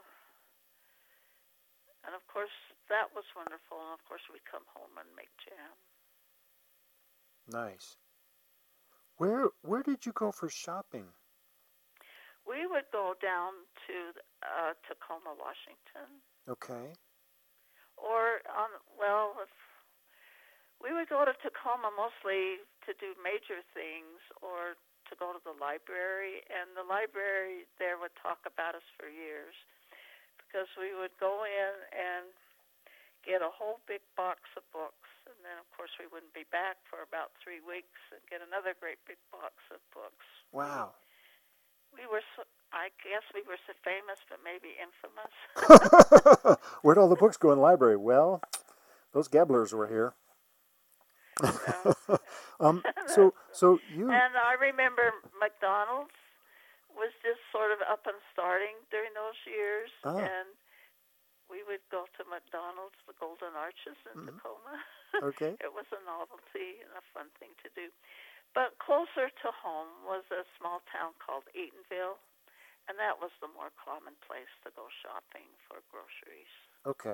[SPEAKER 2] and of course, that was wonderful. And of course, we'd come home and make jam.
[SPEAKER 1] Nice. Where where did you go for shopping?
[SPEAKER 2] We would go down to uh, Tacoma, Washington.
[SPEAKER 1] Okay.
[SPEAKER 2] Or on well, if we would go to Tacoma mostly to do major things or to go to the library, and the library there would talk about us for years because we would go in and get a whole big box of books, and then, of course, we wouldn't be back for about three weeks and get another great big box of books.
[SPEAKER 1] Wow.
[SPEAKER 2] We, we were, so, I guess we were so famous, but maybe infamous.
[SPEAKER 1] Where'd all the books go in the library? Well, those Gebblers were here.
[SPEAKER 2] Yeah.
[SPEAKER 1] um, so, so you...
[SPEAKER 2] And I remember McDonald's was just sort of up and starting during those years,
[SPEAKER 1] ah.
[SPEAKER 2] and we would go to McDonald's, the Golden Arches in
[SPEAKER 1] mm-hmm.
[SPEAKER 2] Tacoma.
[SPEAKER 1] Okay.
[SPEAKER 2] It was a novelty and a fun thing to do. But closer to home was a small town called Eatonville, and that was the more common place to go shopping for groceries.
[SPEAKER 1] Okay.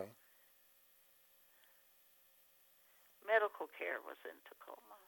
[SPEAKER 2] Medical care was in Tacoma.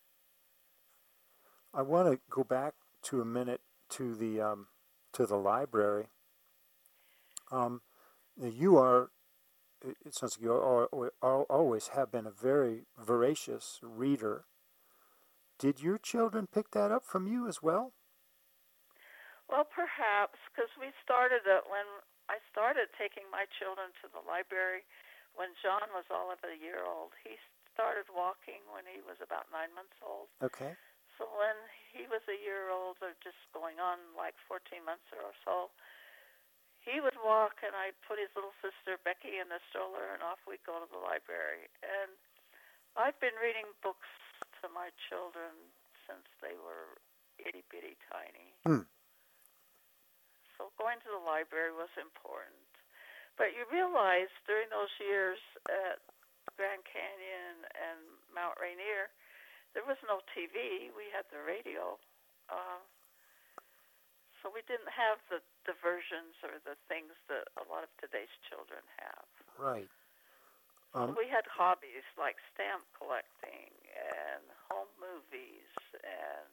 [SPEAKER 1] I want to go back to a minute to the um, to the library. Um, you are, it sounds like you are, are, always have been a very voracious reader. Did your children pick that up from you as well?
[SPEAKER 2] Well, perhaps, because we started it when I started taking my children to the library when John was all of a year old. He started walking when he was about nine months old.
[SPEAKER 1] Okay.
[SPEAKER 2] So when he was a year old, or just going on like fourteen months or so, he would walk, and I'd put his little sister Becky in the stroller, and off we'd go to the library. And I've been reading books to my children since they were itty-bitty tiny.
[SPEAKER 1] Hmm.
[SPEAKER 2] So going to the library was important. But you realize during those years at Grand Canyon and Mount Rainier, there was no T V. We had the radio. Uh, so we didn't have the diversions or the things that a lot of today's children have.
[SPEAKER 1] Right.
[SPEAKER 2] So
[SPEAKER 1] Um,
[SPEAKER 2] we had hobbies like stamp collecting and home movies and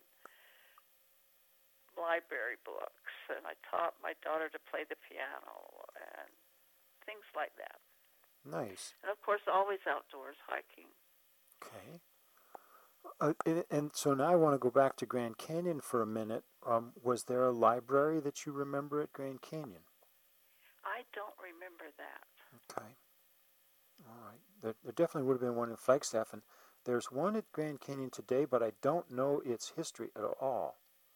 [SPEAKER 2] library books. And I taught my daughter to play the piano and things like that.
[SPEAKER 1] Nice.
[SPEAKER 2] And, of course, always outdoors hiking.
[SPEAKER 1] Okay. Uh, and, and so now I want to go back to Grand Canyon for a minute. Um, was there a library that you remember at Grand Canyon?
[SPEAKER 2] I don't remember that.
[SPEAKER 1] Okay. All right. There, there definitely would have been one in Flagstaff, and there's one at Grand Canyon today, but I don't know its history at all.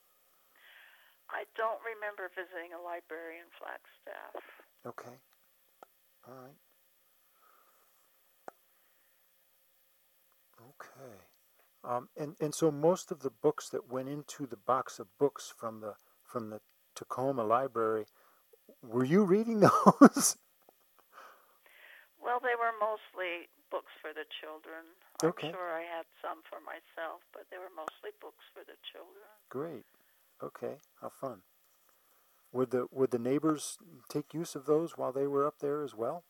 [SPEAKER 2] I don't remember visiting a library in Flagstaff.
[SPEAKER 1] Okay. All right. Okay. Um, and, and so most of the books that went into the box of books from the from the Tacoma Library, were you reading those?
[SPEAKER 2] Well, they were mostly books for the children.
[SPEAKER 1] Okay.
[SPEAKER 2] I'm sure I had some for myself, but they were mostly books for the children.
[SPEAKER 1] Great. Okay. How fun. Would the would the neighbors take use of those while they were up there as well?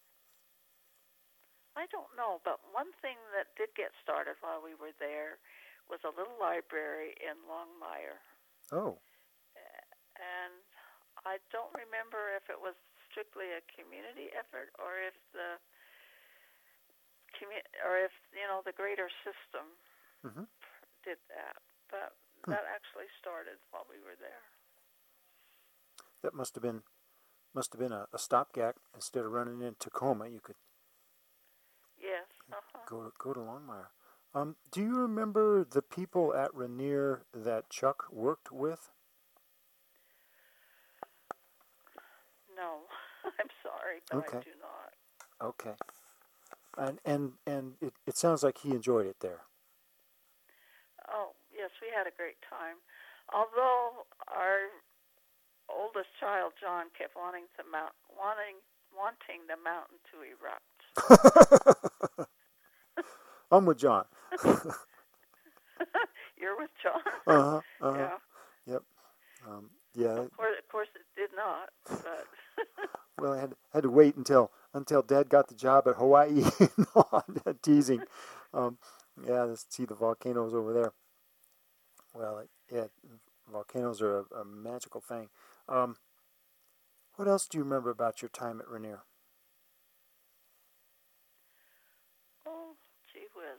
[SPEAKER 2] I don't know, but one thing that did get started while we were there was a little library in Longmire.
[SPEAKER 1] Oh.
[SPEAKER 2] And I don't remember if it was strictly a community effort or if the commu- or if, you know, the greater system
[SPEAKER 1] mm-hmm.
[SPEAKER 2] did that. But
[SPEAKER 1] hmm.
[SPEAKER 2] that actually started while we were there.
[SPEAKER 1] That must have been must have been a, a stopgap. Instead of running in Tacoma, you could
[SPEAKER 2] Yes. Uh-huh.
[SPEAKER 1] Go to, go to Longmire. Um, do you remember the people at Rainier that Chuck worked with?
[SPEAKER 2] No, I'm sorry, but
[SPEAKER 1] okay.
[SPEAKER 2] I do not.
[SPEAKER 1] Okay. And and and it, it sounds like he enjoyed it there.
[SPEAKER 2] Oh yes, we had a great time. Although our oldest child John kept wanting the mount, wanting wanting the mountain to erupt.
[SPEAKER 1] I'm with John.
[SPEAKER 2] You're with John?
[SPEAKER 1] uh-huh, uh-huh.
[SPEAKER 2] Yeah.
[SPEAKER 1] Yep. Um, yeah.
[SPEAKER 2] Of course, of course, it did not. But
[SPEAKER 1] well, I had had to wait until until Dad got the job at Hawaii. No, I'm teasing. Um, yeah, let's see the volcanoes over there. Well, it, yeah, volcanoes are a, a magical thing. Um, what else do you remember about your time at Rainier?
[SPEAKER 2] Oh, gee whiz.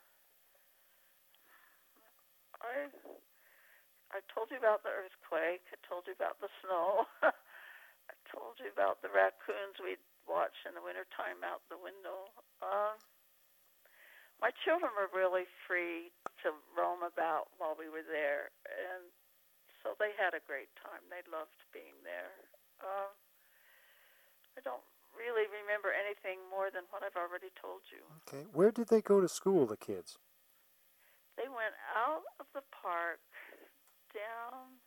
[SPEAKER 2] I, I told you about the earthquake. I told you about the snow. I told you about the raccoons we'd watch in the wintertime out the window. Uh, my children were really free to roam about while we were there, and so they had a great time. They loved being there. Uh, I don't really remember anything more than what I've already told you.
[SPEAKER 1] Okay. Where did they go to school, the kids?
[SPEAKER 2] They went out of the park down,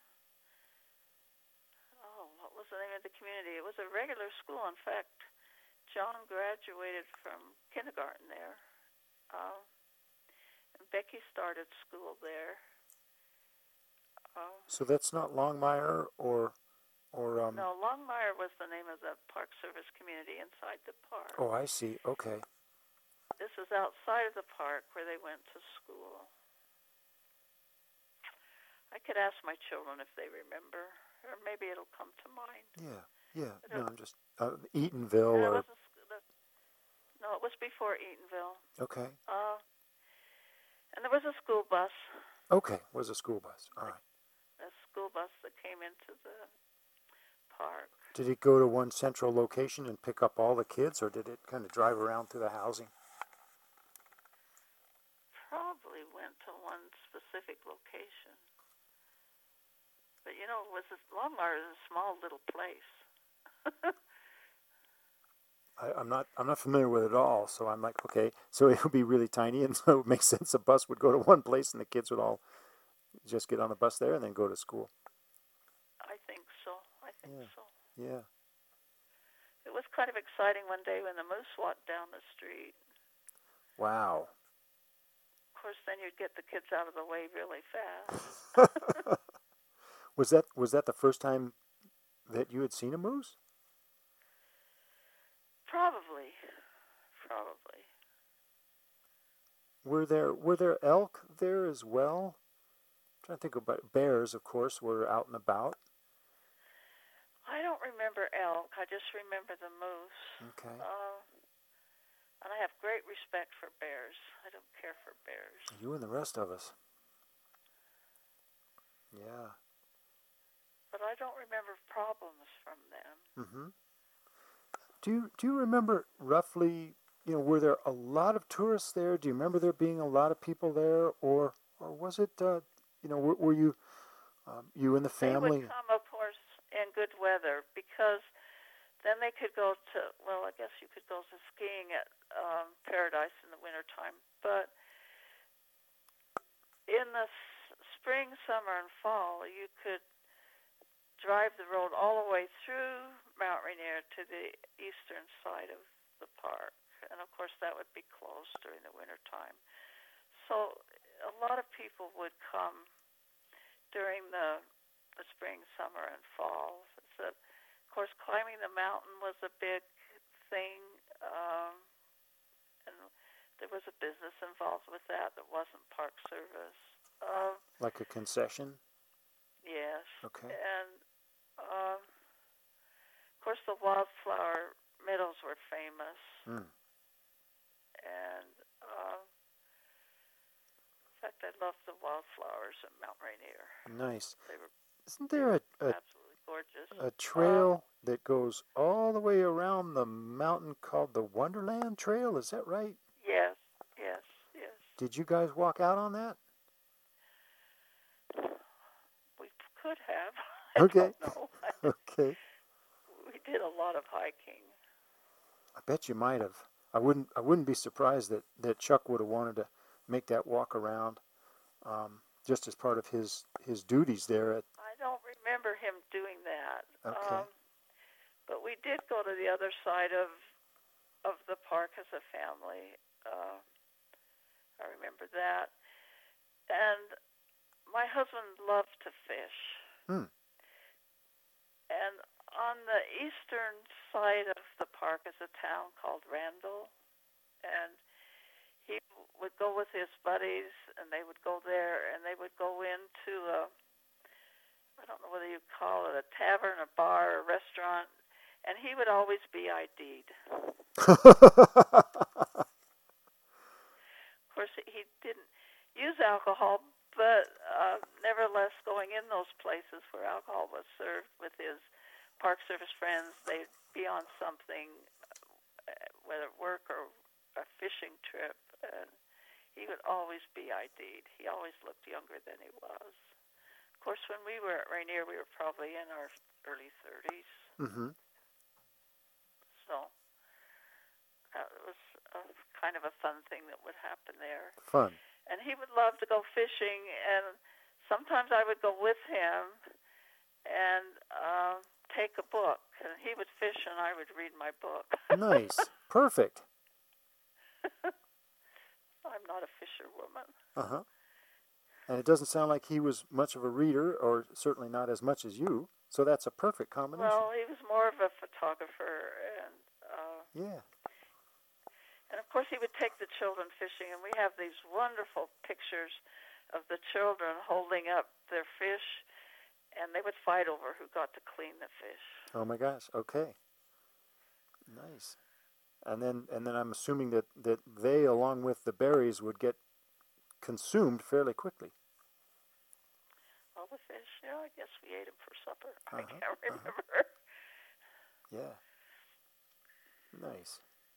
[SPEAKER 2] oh, what was the name of the community? It was a regular school. In fact, John graduated from kindergarten there. Uh, and Becky started school there. Uh,
[SPEAKER 1] so that's not Longmire or... or um...
[SPEAKER 2] No, Longmire was the name of the Park Service community inside the park.
[SPEAKER 1] Oh, I see. Okay.
[SPEAKER 2] This is outside of the park where they went to school. I could ask my children if they remember, or maybe it'll come to mind.
[SPEAKER 1] Yeah, yeah.
[SPEAKER 2] But
[SPEAKER 1] No,
[SPEAKER 2] it,
[SPEAKER 1] I'm just... Uh, Eatonville
[SPEAKER 2] no,
[SPEAKER 1] or...
[SPEAKER 2] it was a, no, it was before Eatonville.
[SPEAKER 1] Okay.
[SPEAKER 2] Uh, and there was a school bus.
[SPEAKER 1] Okay, was a school bus. All right.
[SPEAKER 2] A school bus that came into the park.
[SPEAKER 1] Did it go to one central location and pick up all the kids, or did it kind of drive around through the housing?
[SPEAKER 2] Probably went to one specific location. But, you know, it was a, Longmire is a small little place.
[SPEAKER 1] I, I'm not I'm not familiar with it at all, so I'm like, okay, so it would be really tiny, and so it makes sense a bus would go to one place and the kids would all just get on the bus there and then go to school.
[SPEAKER 2] I think so. I think
[SPEAKER 1] Yeah.
[SPEAKER 2] so.
[SPEAKER 1] Yeah.
[SPEAKER 2] It was kind of exciting one day when the moose walked down the street.
[SPEAKER 1] Wow.
[SPEAKER 2] Of course, then you'd get the kids out of the way really fast.
[SPEAKER 1] was that was that the first time that you had seen a moose?
[SPEAKER 2] Probably. Probably.
[SPEAKER 1] Were there were there elk there as well? I'm trying to think about bears, of course, were out and about.
[SPEAKER 2] I don't remember elk. I just remember the moose.
[SPEAKER 1] Okay.
[SPEAKER 2] Uh, and I have great respect for bears. I don't care for bears.
[SPEAKER 1] You and the rest of us. Yeah.
[SPEAKER 2] But I don't remember problems from them.
[SPEAKER 1] Mm-hmm. Do you, do you remember roughly, you know, were there a lot of tourists there? Do you remember there being a lot of people there? Or or was it, uh, you know, were, were you, um, you and the family?
[SPEAKER 2] They would come, of course, in good weather, because then they could go to, well, I guess you could go to skiing at um, Paradise in the wintertime. But in the s- spring, summer, and fall, you could drive the road all the way through Mount Rainier to the eastern side of the park. And, of course, that would be closed during the wintertime. So a lot of people would come during the, the spring, summer, and fall. So, of course, climbing the mountain was a big thing, um, and there was a business involved with that that wasn't Park Service. Uh,
[SPEAKER 1] Like a concession?
[SPEAKER 2] yes.
[SPEAKER 1] Okay.
[SPEAKER 2] And, um, of course, the wildflower meadows were famous.
[SPEAKER 1] Mm.
[SPEAKER 2] And, uh, in fact, I loved the wildflowers at Mount Rainier.
[SPEAKER 1] Nice.
[SPEAKER 2] They were
[SPEAKER 1] Isn't there a, a,
[SPEAKER 2] absolutely gorgeous.
[SPEAKER 1] a trail uh, that goes all the way around the mountain called the Wonderland Trail? Is that right?
[SPEAKER 2] Yes, yes, yes.
[SPEAKER 1] Did you guys walk out on that?
[SPEAKER 2] We could have. I
[SPEAKER 1] Okay.
[SPEAKER 2] don't know.
[SPEAKER 1] Okay.
[SPEAKER 2] We did a lot of hiking.
[SPEAKER 1] I bet you might have. I wouldn't. I wouldn't be surprised that, that Chuck would have wanted to make that walk around, um, just as part of his, his duties there. At
[SPEAKER 2] I don't remember him doing that.
[SPEAKER 1] Okay.
[SPEAKER 2] Um, but we did go to the other side of of the park as a family. Uh, I remember that. And my husband loved to fish.
[SPEAKER 1] Hmm.
[SPEAKER 2] And on the eastern side of the park is a town called Randall, and he would go with his buddies, and they would go there, and they would go into a, I don't know whether you call it a tavern, a bar, a restaurant, and he would always be I D'd. Of course, he didn't use alcohol, but uh, nevertheless, going in those places where alcohol was served with his Park Service friends, they'd be on something whether work or a fishing trip, and he would always be I D'd. He always looked younger than he was. Of course, when we were at Rainier, we were probably in our early thirties.
[SPEAKER 1] Mm-hmm.
[SPEAKER 2] So that was a, kind of a fun thing that would happen there.
[SPEAKER 1] Fun.
[SPEAKER 2] And he would love to go fishing, and sometimes I would go with him and uh, take a book. And he would fish, and I would read my book.
[SPEAKER 1] Nice. Perfect.
[SPEAKER 2] I'm not a fisherwoman.
[SPEAKER 1] Uh-huh. And it doesn't sound like he was much of a reader, or certainly not as much as you. So that's a perfect combination.
[SPEAKER 2] Well, he was more of a photographer, and uh,
[SPEAKER 1] yeah.
[SPEAKER 2] And of course, he would take the children fishing, and we have these wonderful pictures of the children holding up their fish, and they would fight over who got to clean the fish.
[SPEAKER 1] Oh my gosh! Okay. Nice. And then, and then I'm assuming that, that they, along with the berries, would get consumed fairly quickly.
[SPEAKER 2] All the fish, yeah, I guess we ate them for supper.
[SPEAKER 1] Uh-huh,
[SPEAKER 2] I can't remember.
[SPEAKER 1] Uh-huh. Yeah. Nice.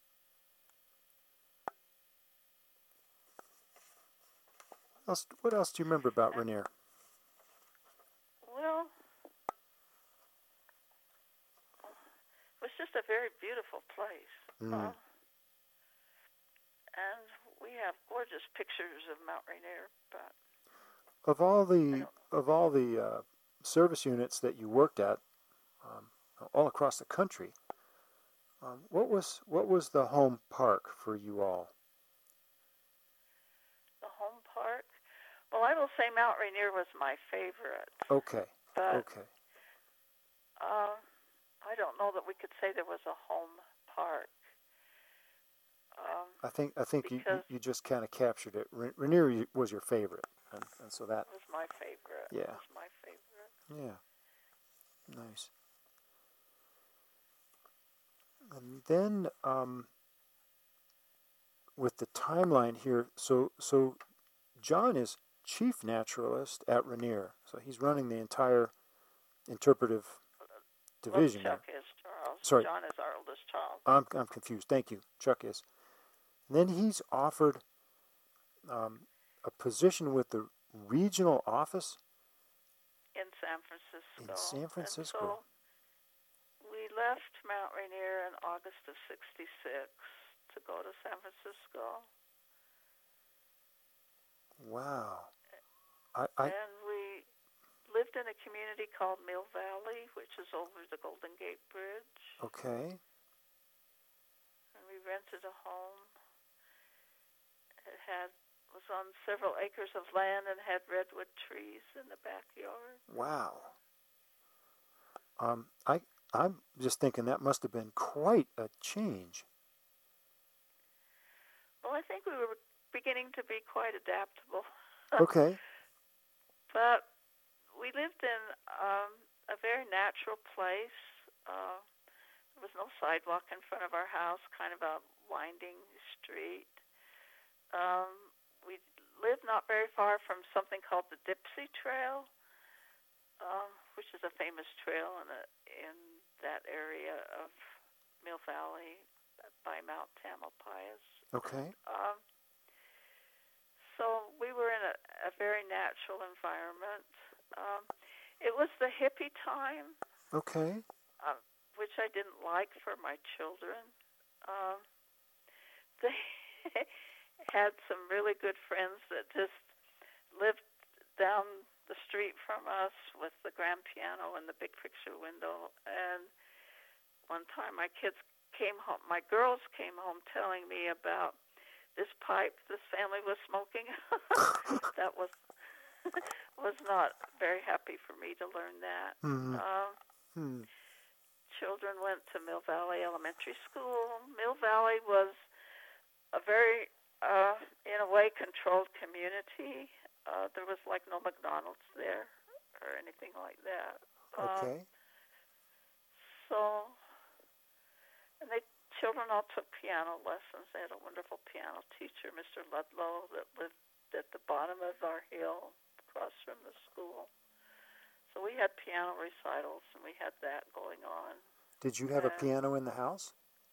[SPEAKER 1] What else, what else do you remember about
[SPEAKER 2] and,
[SPEAKER 1] Rainier?
[SPEAKER 2] Well, it was just a very beautiful place.
[SPEAKER 1] Mm.
[SPEAKER 2] Uh, and we have gorgeous pictures of Mount Rainier, but
[SPEAKER 1] Of all the of all the uh, service units that you worked at, um, all across the country, um, what was what was the home park for you all?
[SPEAKER 2] the home park. Well, I will say Mount Rainier was my favorite.
[SPEAKER 1] Okay.
[SPEAKER 2] But
[SPEAKER 1] Okay.
[SPEAKER 2] uh, I don't know that we could say there was a home park. Um,
[SPEAKER 1] I think I think you
[SPEAKER 2] because
[SPEAKER 1] you just kind of captured it. Ra- Rainier was your favorite, and, and so that
[SPEAKER 2] it was my favorite.
[SPEAKER 1] Yeah.
[SPEAKER 2] It was my favorite.
[SPEAKER 1] yeah, nice. And then um, with the timeline here, so so John is chief naturalist at Rainier, so he's running the entire interpretive division.
[SPEAKER 2] Well, Chuck
[SPEAKER 1] there.
[SPEAKER 2] is Charles.
[SPEAKER 1] Sorry.
[SPEAKER 2] John is our oldest child.
[SPEAKER 1] I'm I'm confused. Thank you. Chuck is. And then he's offered um, a position with the regional office
[SPEAKER 2] In San Francisco.
[SPEAKER 1] in San Francisco.
[SPEAKER 2] And so we left Mount Rainier in August of sixty-six to go to San Francisco.
[SPEAKER 1] Wow. I, I
[SPEAKER 2] And we lived in a community called Mill Valley, which is over the Golden Gate Bridge.
[SPEAKER 1] okay.
[SPEAKER 2] And we rented a home. It had was on several acres of land and had redwood trees in the backyard.
[SPEAKER 1] Wow. Um, I I'm just thinking that must have been quite a change.
[SPEAKER 2] Well, I think we were beginning to be quite adaptable.
[SPEAKER 1] Okay.
[SPEAKER 2] But we lived in um, a very natural place. Uh, there was no sidewalk in front of our house, kind of a winding street. Um, we lived not very far from something called the Dipsy Trail, uh, which is a famous trail in, a, in that area of Mill Valley by Mount Tamalpais.
[SPEAKER 1] Okay.
[SPEAKER 2] Um, so we were in a, a very natural environment. Um, it was the hippie time,
[SPEAKER 1] Okay.
[SPEAKER 2] uh, which I didn't like for my children. Um, they had some really good friends that just lived down the street from us with the grand piano and the big picture window. And one time my kids came home, my girls came home telling me about this pipe this family was smoking. That was was not very happy for me to learn that.
[SPEAKER 1] Mm-hmm.
[SPEAKER 2] Um,
[SPEAKER 1] Hmm.
[SPEAKER 2] Children went to Mill Valley Elementary School. Mill Valley was a very, uh, in a way, controlled community. Uh, there was like no McDonald's there or anything like that.
[SPEAKER 1] Okay.
[SPEAKER 2] Um, so, and they children all took piano lessons. They had a wonderful piano teacher, Mister Ludlow, that lived at the bottom of our hill across from the school. So we had piano recitals, and we had that going on.
[SPEAKER 1] Did you have a
[SPEAKER 2] And
[SPEAKER 1] piano in the house?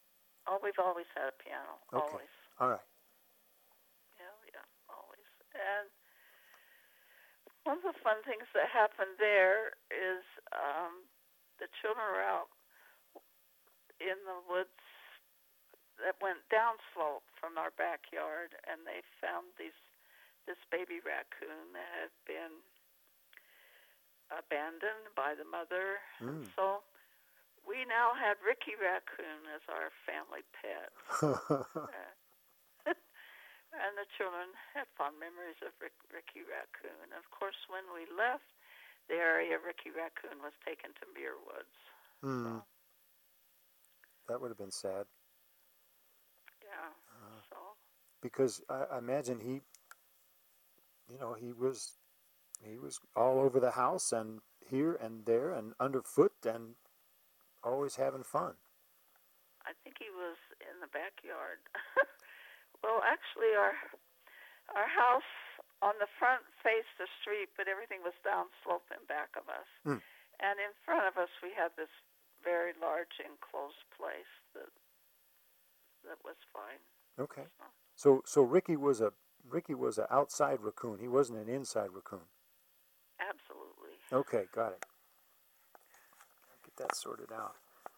[SPEAKER 2] Oh, we've always had a piano.
[SPEAKER 1] Okay.
[SPEAKER 2] Always.
[SPEAKER 1] All right.
[SPEAKER 2] Yeah, yeah, always. And one of the fun things that happened there is um, the children were out in the woods that went downslope from our backyard, and they found these this baby raccoon that had been abandoned by the mother.
[SPEAKER 1] Mm.
[SPEAKER 2] So we now had Ricky Raccoon as our family pet. uh, and the children had fond memories of Rick, Ricky Raccoon. And of course, when we left the area, Ricky Raccoon was taken to Muir Woods.
[SPEAKER 1] Mm.
[SPEAKER 2] So,
[SPEAKER 1] that would have been sad.
[SPEAKER 2] yeah.
[SPEAKER 1] Uh,
[SPEAKER 2] so
[SPEAKER 1] because I, I imagine he, you know, he was, he was all over the house and here and there and underfoot and always having fun.
[SPEAKER 2] I think he was in the backyard. Well, actually, our our house on the front faced the street, but everything was downslope in back of us.
[SPEAKER 1] Mm.
[SPEAKER 2] And in front of us, we had this very large enclosed place that that was fine.
[SPEAKER 1] Okay. So so Ricky was a Ricky was an outside raccoon. He wasn't an inside raccoon.
[SPEAKER 2] Absolutely.
[SPEAKER 1] Okay, got it. Get that sorted out.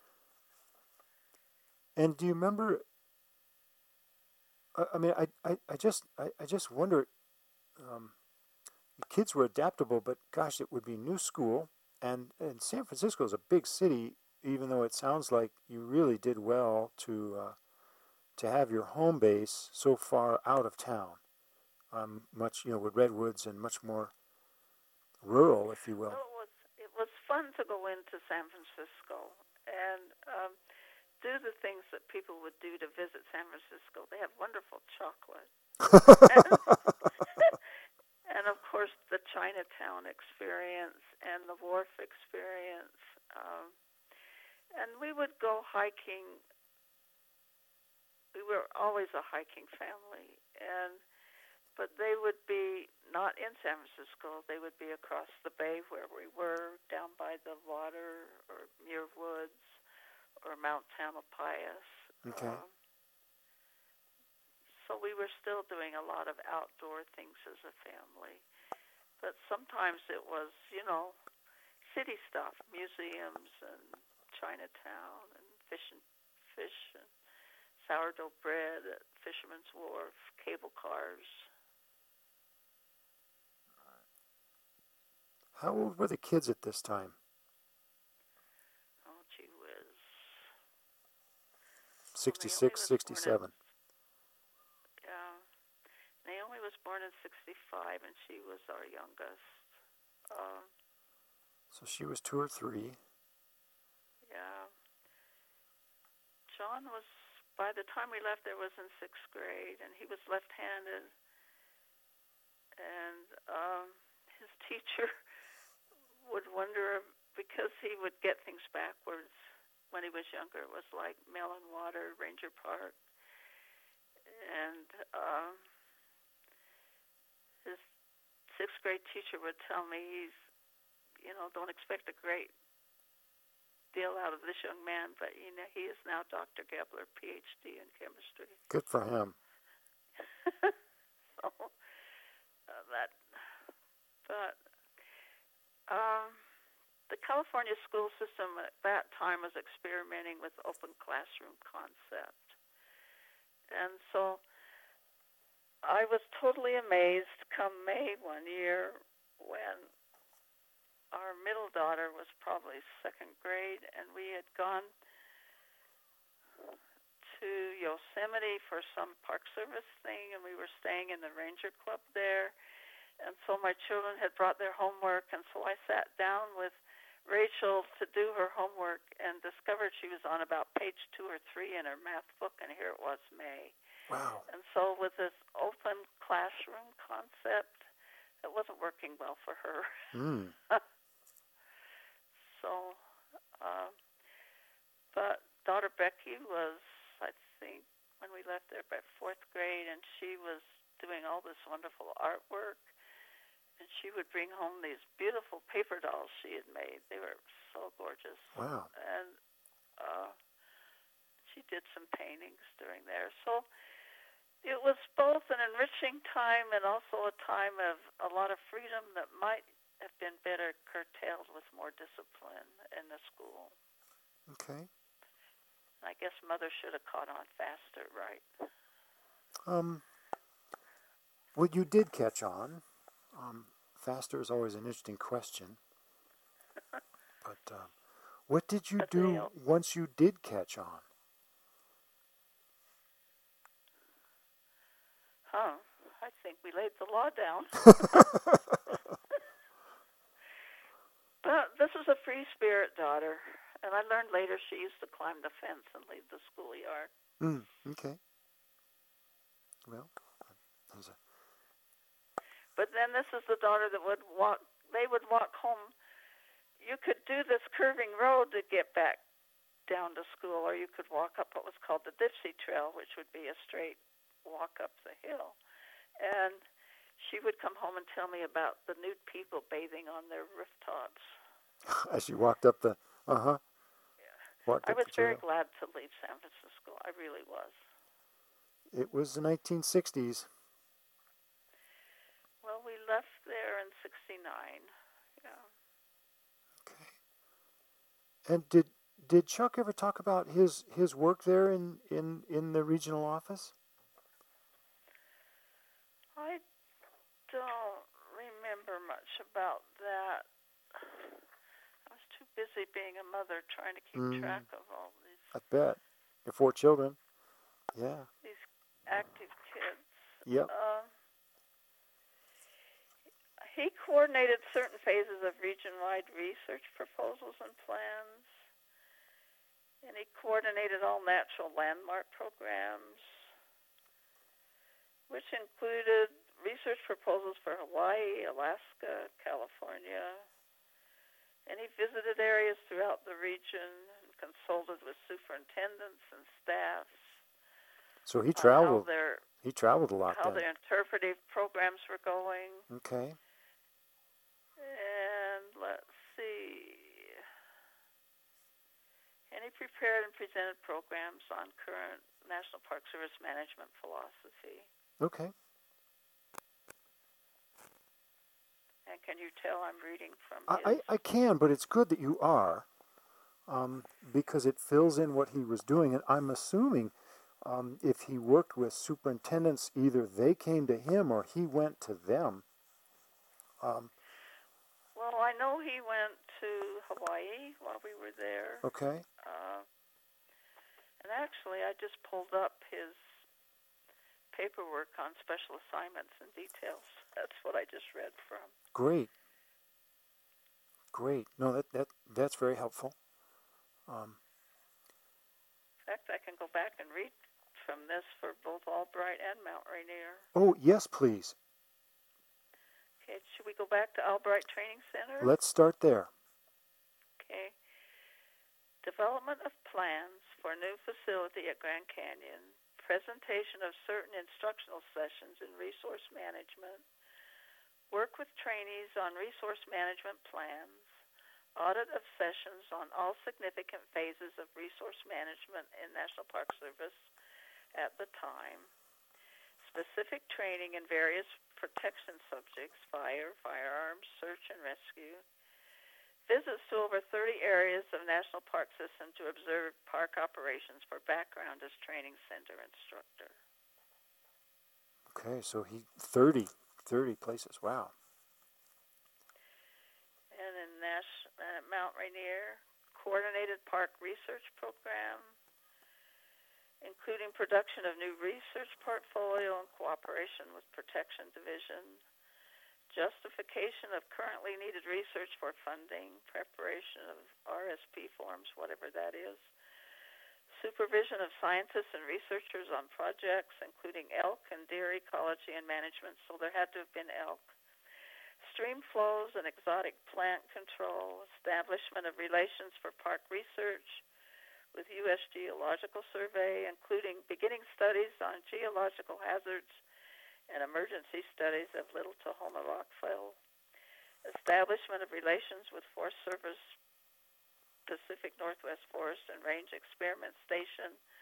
[SPEAKER 1] And do you remember? I, I mean, I, I, I just I, I just wonder. Um, the kids were adaptable, but gosh, it would be new school, and and San Francisco is a big city. Even though it sounds like you really did well to uh, to have your home base so far out of town, um, much you know with redwoods and much more rural, if you will.
[SPEAKER 2] Well, it was it was fun to go into San Francisco and um, do the things that people would do to visit San Francisco. They have wonderful chocolate, and of course the Chinatown experience and the wharf experience. Um, and we would go hiking. We were always a hiking family, and but they would be not in San Francisco. They would be across the bay where we were, down by the water, or Muir Woods, or Mount Tamalpais.
[SPEAKER 1] Okay.
[SPEAKER 2] Um, so we were still doing a lot of outdoor things as a family. But sometimes it was, you know, city stuff, museums and Chinatown and fish and fish and sourdough bread at Fisherman's Wharf, cable cars.
[SPEAKER 1] How old were the kids at this time?
[SPEAKER 2] Oh, gee whiz.
[SPEAKER 1] sixty-six, sixty-seven.
[SPEAKER 2] In, yeah. Naomi was born in sixty-five, and she was our youngest. Um,
[SPEAKER 1] so she was two or three.
[SPEAKER 2] Yeah. John was, by the time we left there, was in sixth grade, and he was left-handed. And um, his teacher would wonder, because he would get things backwards when he was younger. It was like Mail and Water, Ranger Park. And um, his sixth grade teacher would tell me, he's, you know, don't expect a great deal out of this young man, but you know, he is now Doctor Gebler, P H D in chemistry.
[SPEAKER 1] Good for him.
[SPEAKER 2] so uh, that, but um, the California school system at that time was experimenting with open classroom concept, and so I was totally amazed come May one year when our middle daughter was probably second grade, and we had gone to Yosemite for some Park Service thing, and we were staying in the Ranger Club there. And so my children had brought their homework, and so I sat down with Rachel to do her homework and discovered she was on about page two or three in her math book, and here it was May.
[SPEAKER 1] Wow.
[SPEAKER 2] And so with this open classroom concept, it wasn't working well for her.
[SPEAKER 1] Mm.
[SPEAKER 2] So, uh, but daughter Becky was, I think, when we left there, by fourth grade, and she was doing all this wonderful artwork, and she would bring home these beautiful paper dolls she had made. They were so gorgeous.
[SPEAKER 1] Wow.
[SPEAKER 2] And uh, she did some paintings during there. So it was both an enriching time and also a time of a lot of freedom that might have been better curtailed with more discipline in the school.
[SPEAKER 1] Okay.
[SPEAKER 2] I guess Mother should have caught on faster, right?
[SPEAKER 1] Um, well, you did catch on. Um, faster is always an interesting question. But uh, what did you do once you did catch on?
[SPEAKER 2] Huh. I think we laid the law down. But this was a free spirit daughter, and I learned later she used to climb the fence and leave the schoolyard.
[SPEAKER 1] Mm, okay. Well, that was a...
[SPEAKER 2] But then this is the daughter that would walk, they would walk home. You could do this curving road to get back down to school, or you could walk up what was called the Dipsy Trail, which would be a straight walk up the hill. And she would come home and tell me about the nude people bathing on their rooftops.
[SPEAKER 1] As you walked up the, uh-huh.
[SPEAKER 2] Yeah. I was very glad to leave San Francisco. I really was.
[SPEAKER 1] It was the nineteen sixties.
[SPEAKER 2] Well, we left there in sixty-nine. Yeah.
[SPEAKER 1] Okay. And did did Chuck ever talk about his, his work there in, in, in the regional office?
[SPEAKER 2] I don't remember much about that. I was too busy being a mother trying to keep mm. track of all these.
[SPEAKER 1] I bet. Your four children. Yeah.
[SPEAKER 2] These active kids.
[SPEAKER 1] Yep.
[SPEAKER 2] Uh, he coordinated certain phases of region-wide research proposals and plans. And he coordinated all natural landmark programs, which included research proposals for Hawaii, Alaska, California. And he visited areas throughout the region and consulted with superintendents and staffs.
[SPEAKER 1] So he traveled.
[SPEAKER 2] Their,
[SPEAKER 1] he traveled a lot.
[SPEAKER 2] How
[SPEAKER 1] then.
[SPEAKER 2] their interpretive programs were going.
[SPEAKER 1] Okay.
[SPEAKER 2] And let's see. And he prepared and presented programs on current National Park Service management philosophy.
[SPEAKER 1] Okay.
[SPEAKER 2] And can you tell I'm reading from
[SPEAKER 1] his? I, I can, but it's good that you are, um, because it fills in what he was doing. And I'm assuming um, if he worked with superintendents, either they came to him or he went to them. Um,
[SPEAKER 2] well, I know he went to Hawaii while we were there.
[SPEAKER 1] Okay.
[SPEAKER 2] Uh, and actually, I just pulled up his paperwork on special assignments and details. That's what I just read from.
[SPEAKER 1] Great. Great. No, that, that that's very helpful. Um,
[SPEAKER 2] In fact, I can go back and read from this for both Albright and Mount Rainier.
[SPEAKER 1] Oh, yes, please.
[SPEAKER 2] Okay, should we go back to Albright Training Center?
[SPEAKER 1] Let's start there.
[SPEAKER 2] Okay. Development of plans for a new facility at Grand Canyon. Presentation of certain instructional sessions in resource management. Work with trainees on resource management plans. Audit of sessions on all significant phases of resource management in National Park Service at the time. Specific training in various protection subjects, fire, firearms, search and rescue. Visits to over thirty areas of National Park System to observe park operations for background as training center instructor.
[SPEAKER 1] Okay, so he thirty, thirty places. Wow.
[SPEAKER 2] And in Nash, uh, Mount Rainier, coordinated park research program, including production of new research portfolio in cooperation with Protection Division, justification of currently needed research for funding, preparation of R S P forms, whatever that is, supervision of scientists and researchers on projects, including elk and deer ecology and management, so there had to have been elk, stream flows and exotic plant control, establishment of relations for park research, with U S Geological Survey, including beginning studies on geological hazards and emergency studies of Little Tahoma rockfall, establishment of relations with Forest Service, Pacific Northwest Forest and Range Experiment Station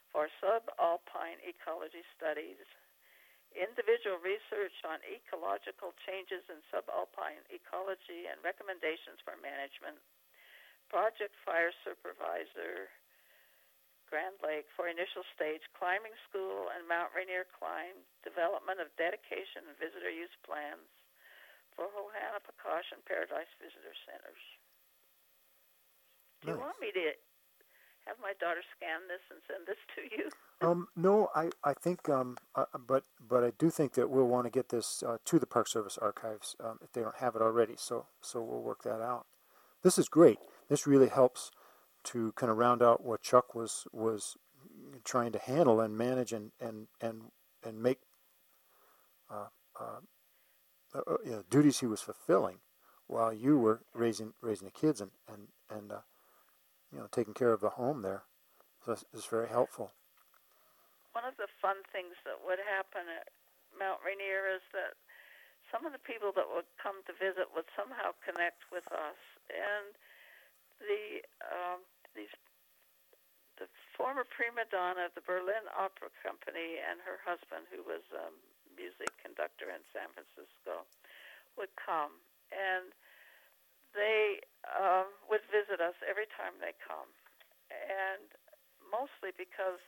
[SPEAKER 2] for subalpine ecology studies, individual research on ecological changes in subalpine ecology and recommendations for management, project fire supervisor, Grand Lake for initial stage climbing school and Mount Rainier climb, development of dedication and visitor use plans for Hohana, Pakash, and Paradise Visitor Centers. Do nice. You want me to have my daughter scan this and send this to you?
[SPEAKER 1] um, no, I, I think, um, uh, but but I do think that we'll want to get this uh, to the Park Service archives um, if they don't have it already. So so we'll work that out. This is great. This really helps to kind of round out what Chuck was was trying to handle and manage and and and and make uh, uh, uh, you know, duties he was fulfilling while you were raising raising the kids and and and uh, you know, taking care of the home there. So it's, it's very helpful.
[SPEAKER 2] One of the fun things that would happen at Mount Rainier is that some of the people that would come to visit would somehow connect with us, and the um, these the former prima donna of the Berlin Opera Company and her husband, who was a music conductor in San Francisco, would come, and they um, would visit us every time they come, and mostly because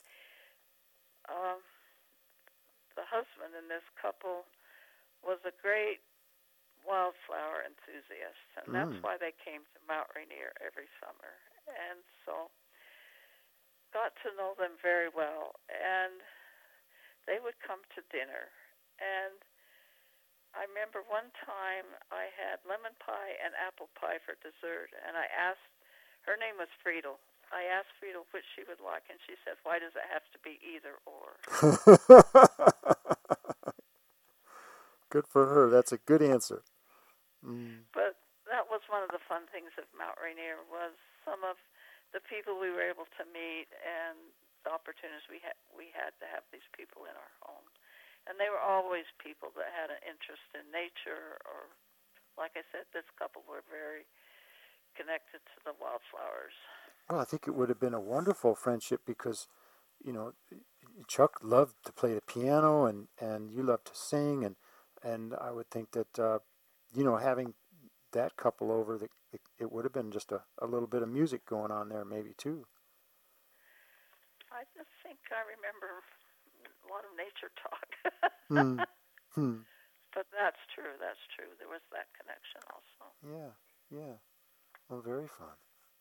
[SPEAKER 2] um, the husband in this couple was a great wildflower enthusiast, and mm. that's why they came to Mount Rainier every summer. And so got to know them very well, and they would come to dinner. And I remember one time I had lemon pie and apple pie for dessert, and I asked, her name was Friedel, I asked Friedel which she would like, and she said, why does it have to be either or?
[SPEAKER 1] Good for her. That's a good answer. Mm.
[SPEAKER 2] But that was one of the fun things of Mount Rainier, was some of the people we were able to meet and the opportunities we had, we had to have these people in our home. And they were always people that had an interest in nature, or, like I said, this couple were very connected to the wildflowers.
[SPEAKER 1] Well, I think it would have been a wonderful friendship because, you know, Chuck loved to play the piano and, and you loved to sing, and and I would think that, uh, you know, having that couple over, the, it, it would have been just a, a little bit of music going on there maybe too.
[SPEAKER 2] I just think I remember a lot of nature talk.
[SPEAKER 1] mm. hmm.
[SPEAKER 2] But that's true, that's true. There was that connection also.
[SPEAKER 1] Yeah, yeah. Well, very fun.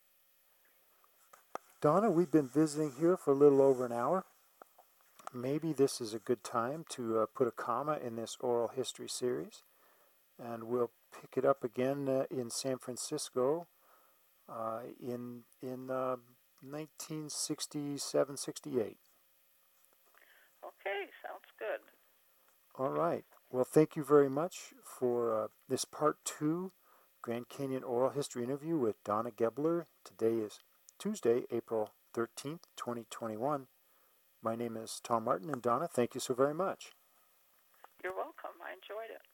[SPEAKER 1] Donna, we've been visiting here for a little over an hour. Maybe this is a good time to uh, put a comma in this oral history series, and we'll pick it up again uh, in San Francisco uh, in in uh, nineteen sixty-seven sixty-eight.
[SPEAKER 2] Okay, sounds good.
[SPEAKER 1] All right. Well, thank you very much for uh, this part two Grand Canyon oral history interview with Donna Gebler. Today is Tuesday, April thirteenth, twenty twenty-one. My name is Tom Martin, and Donna, thank you so very much.
[SPEAKER 2] You're welcome. I enjoyed it.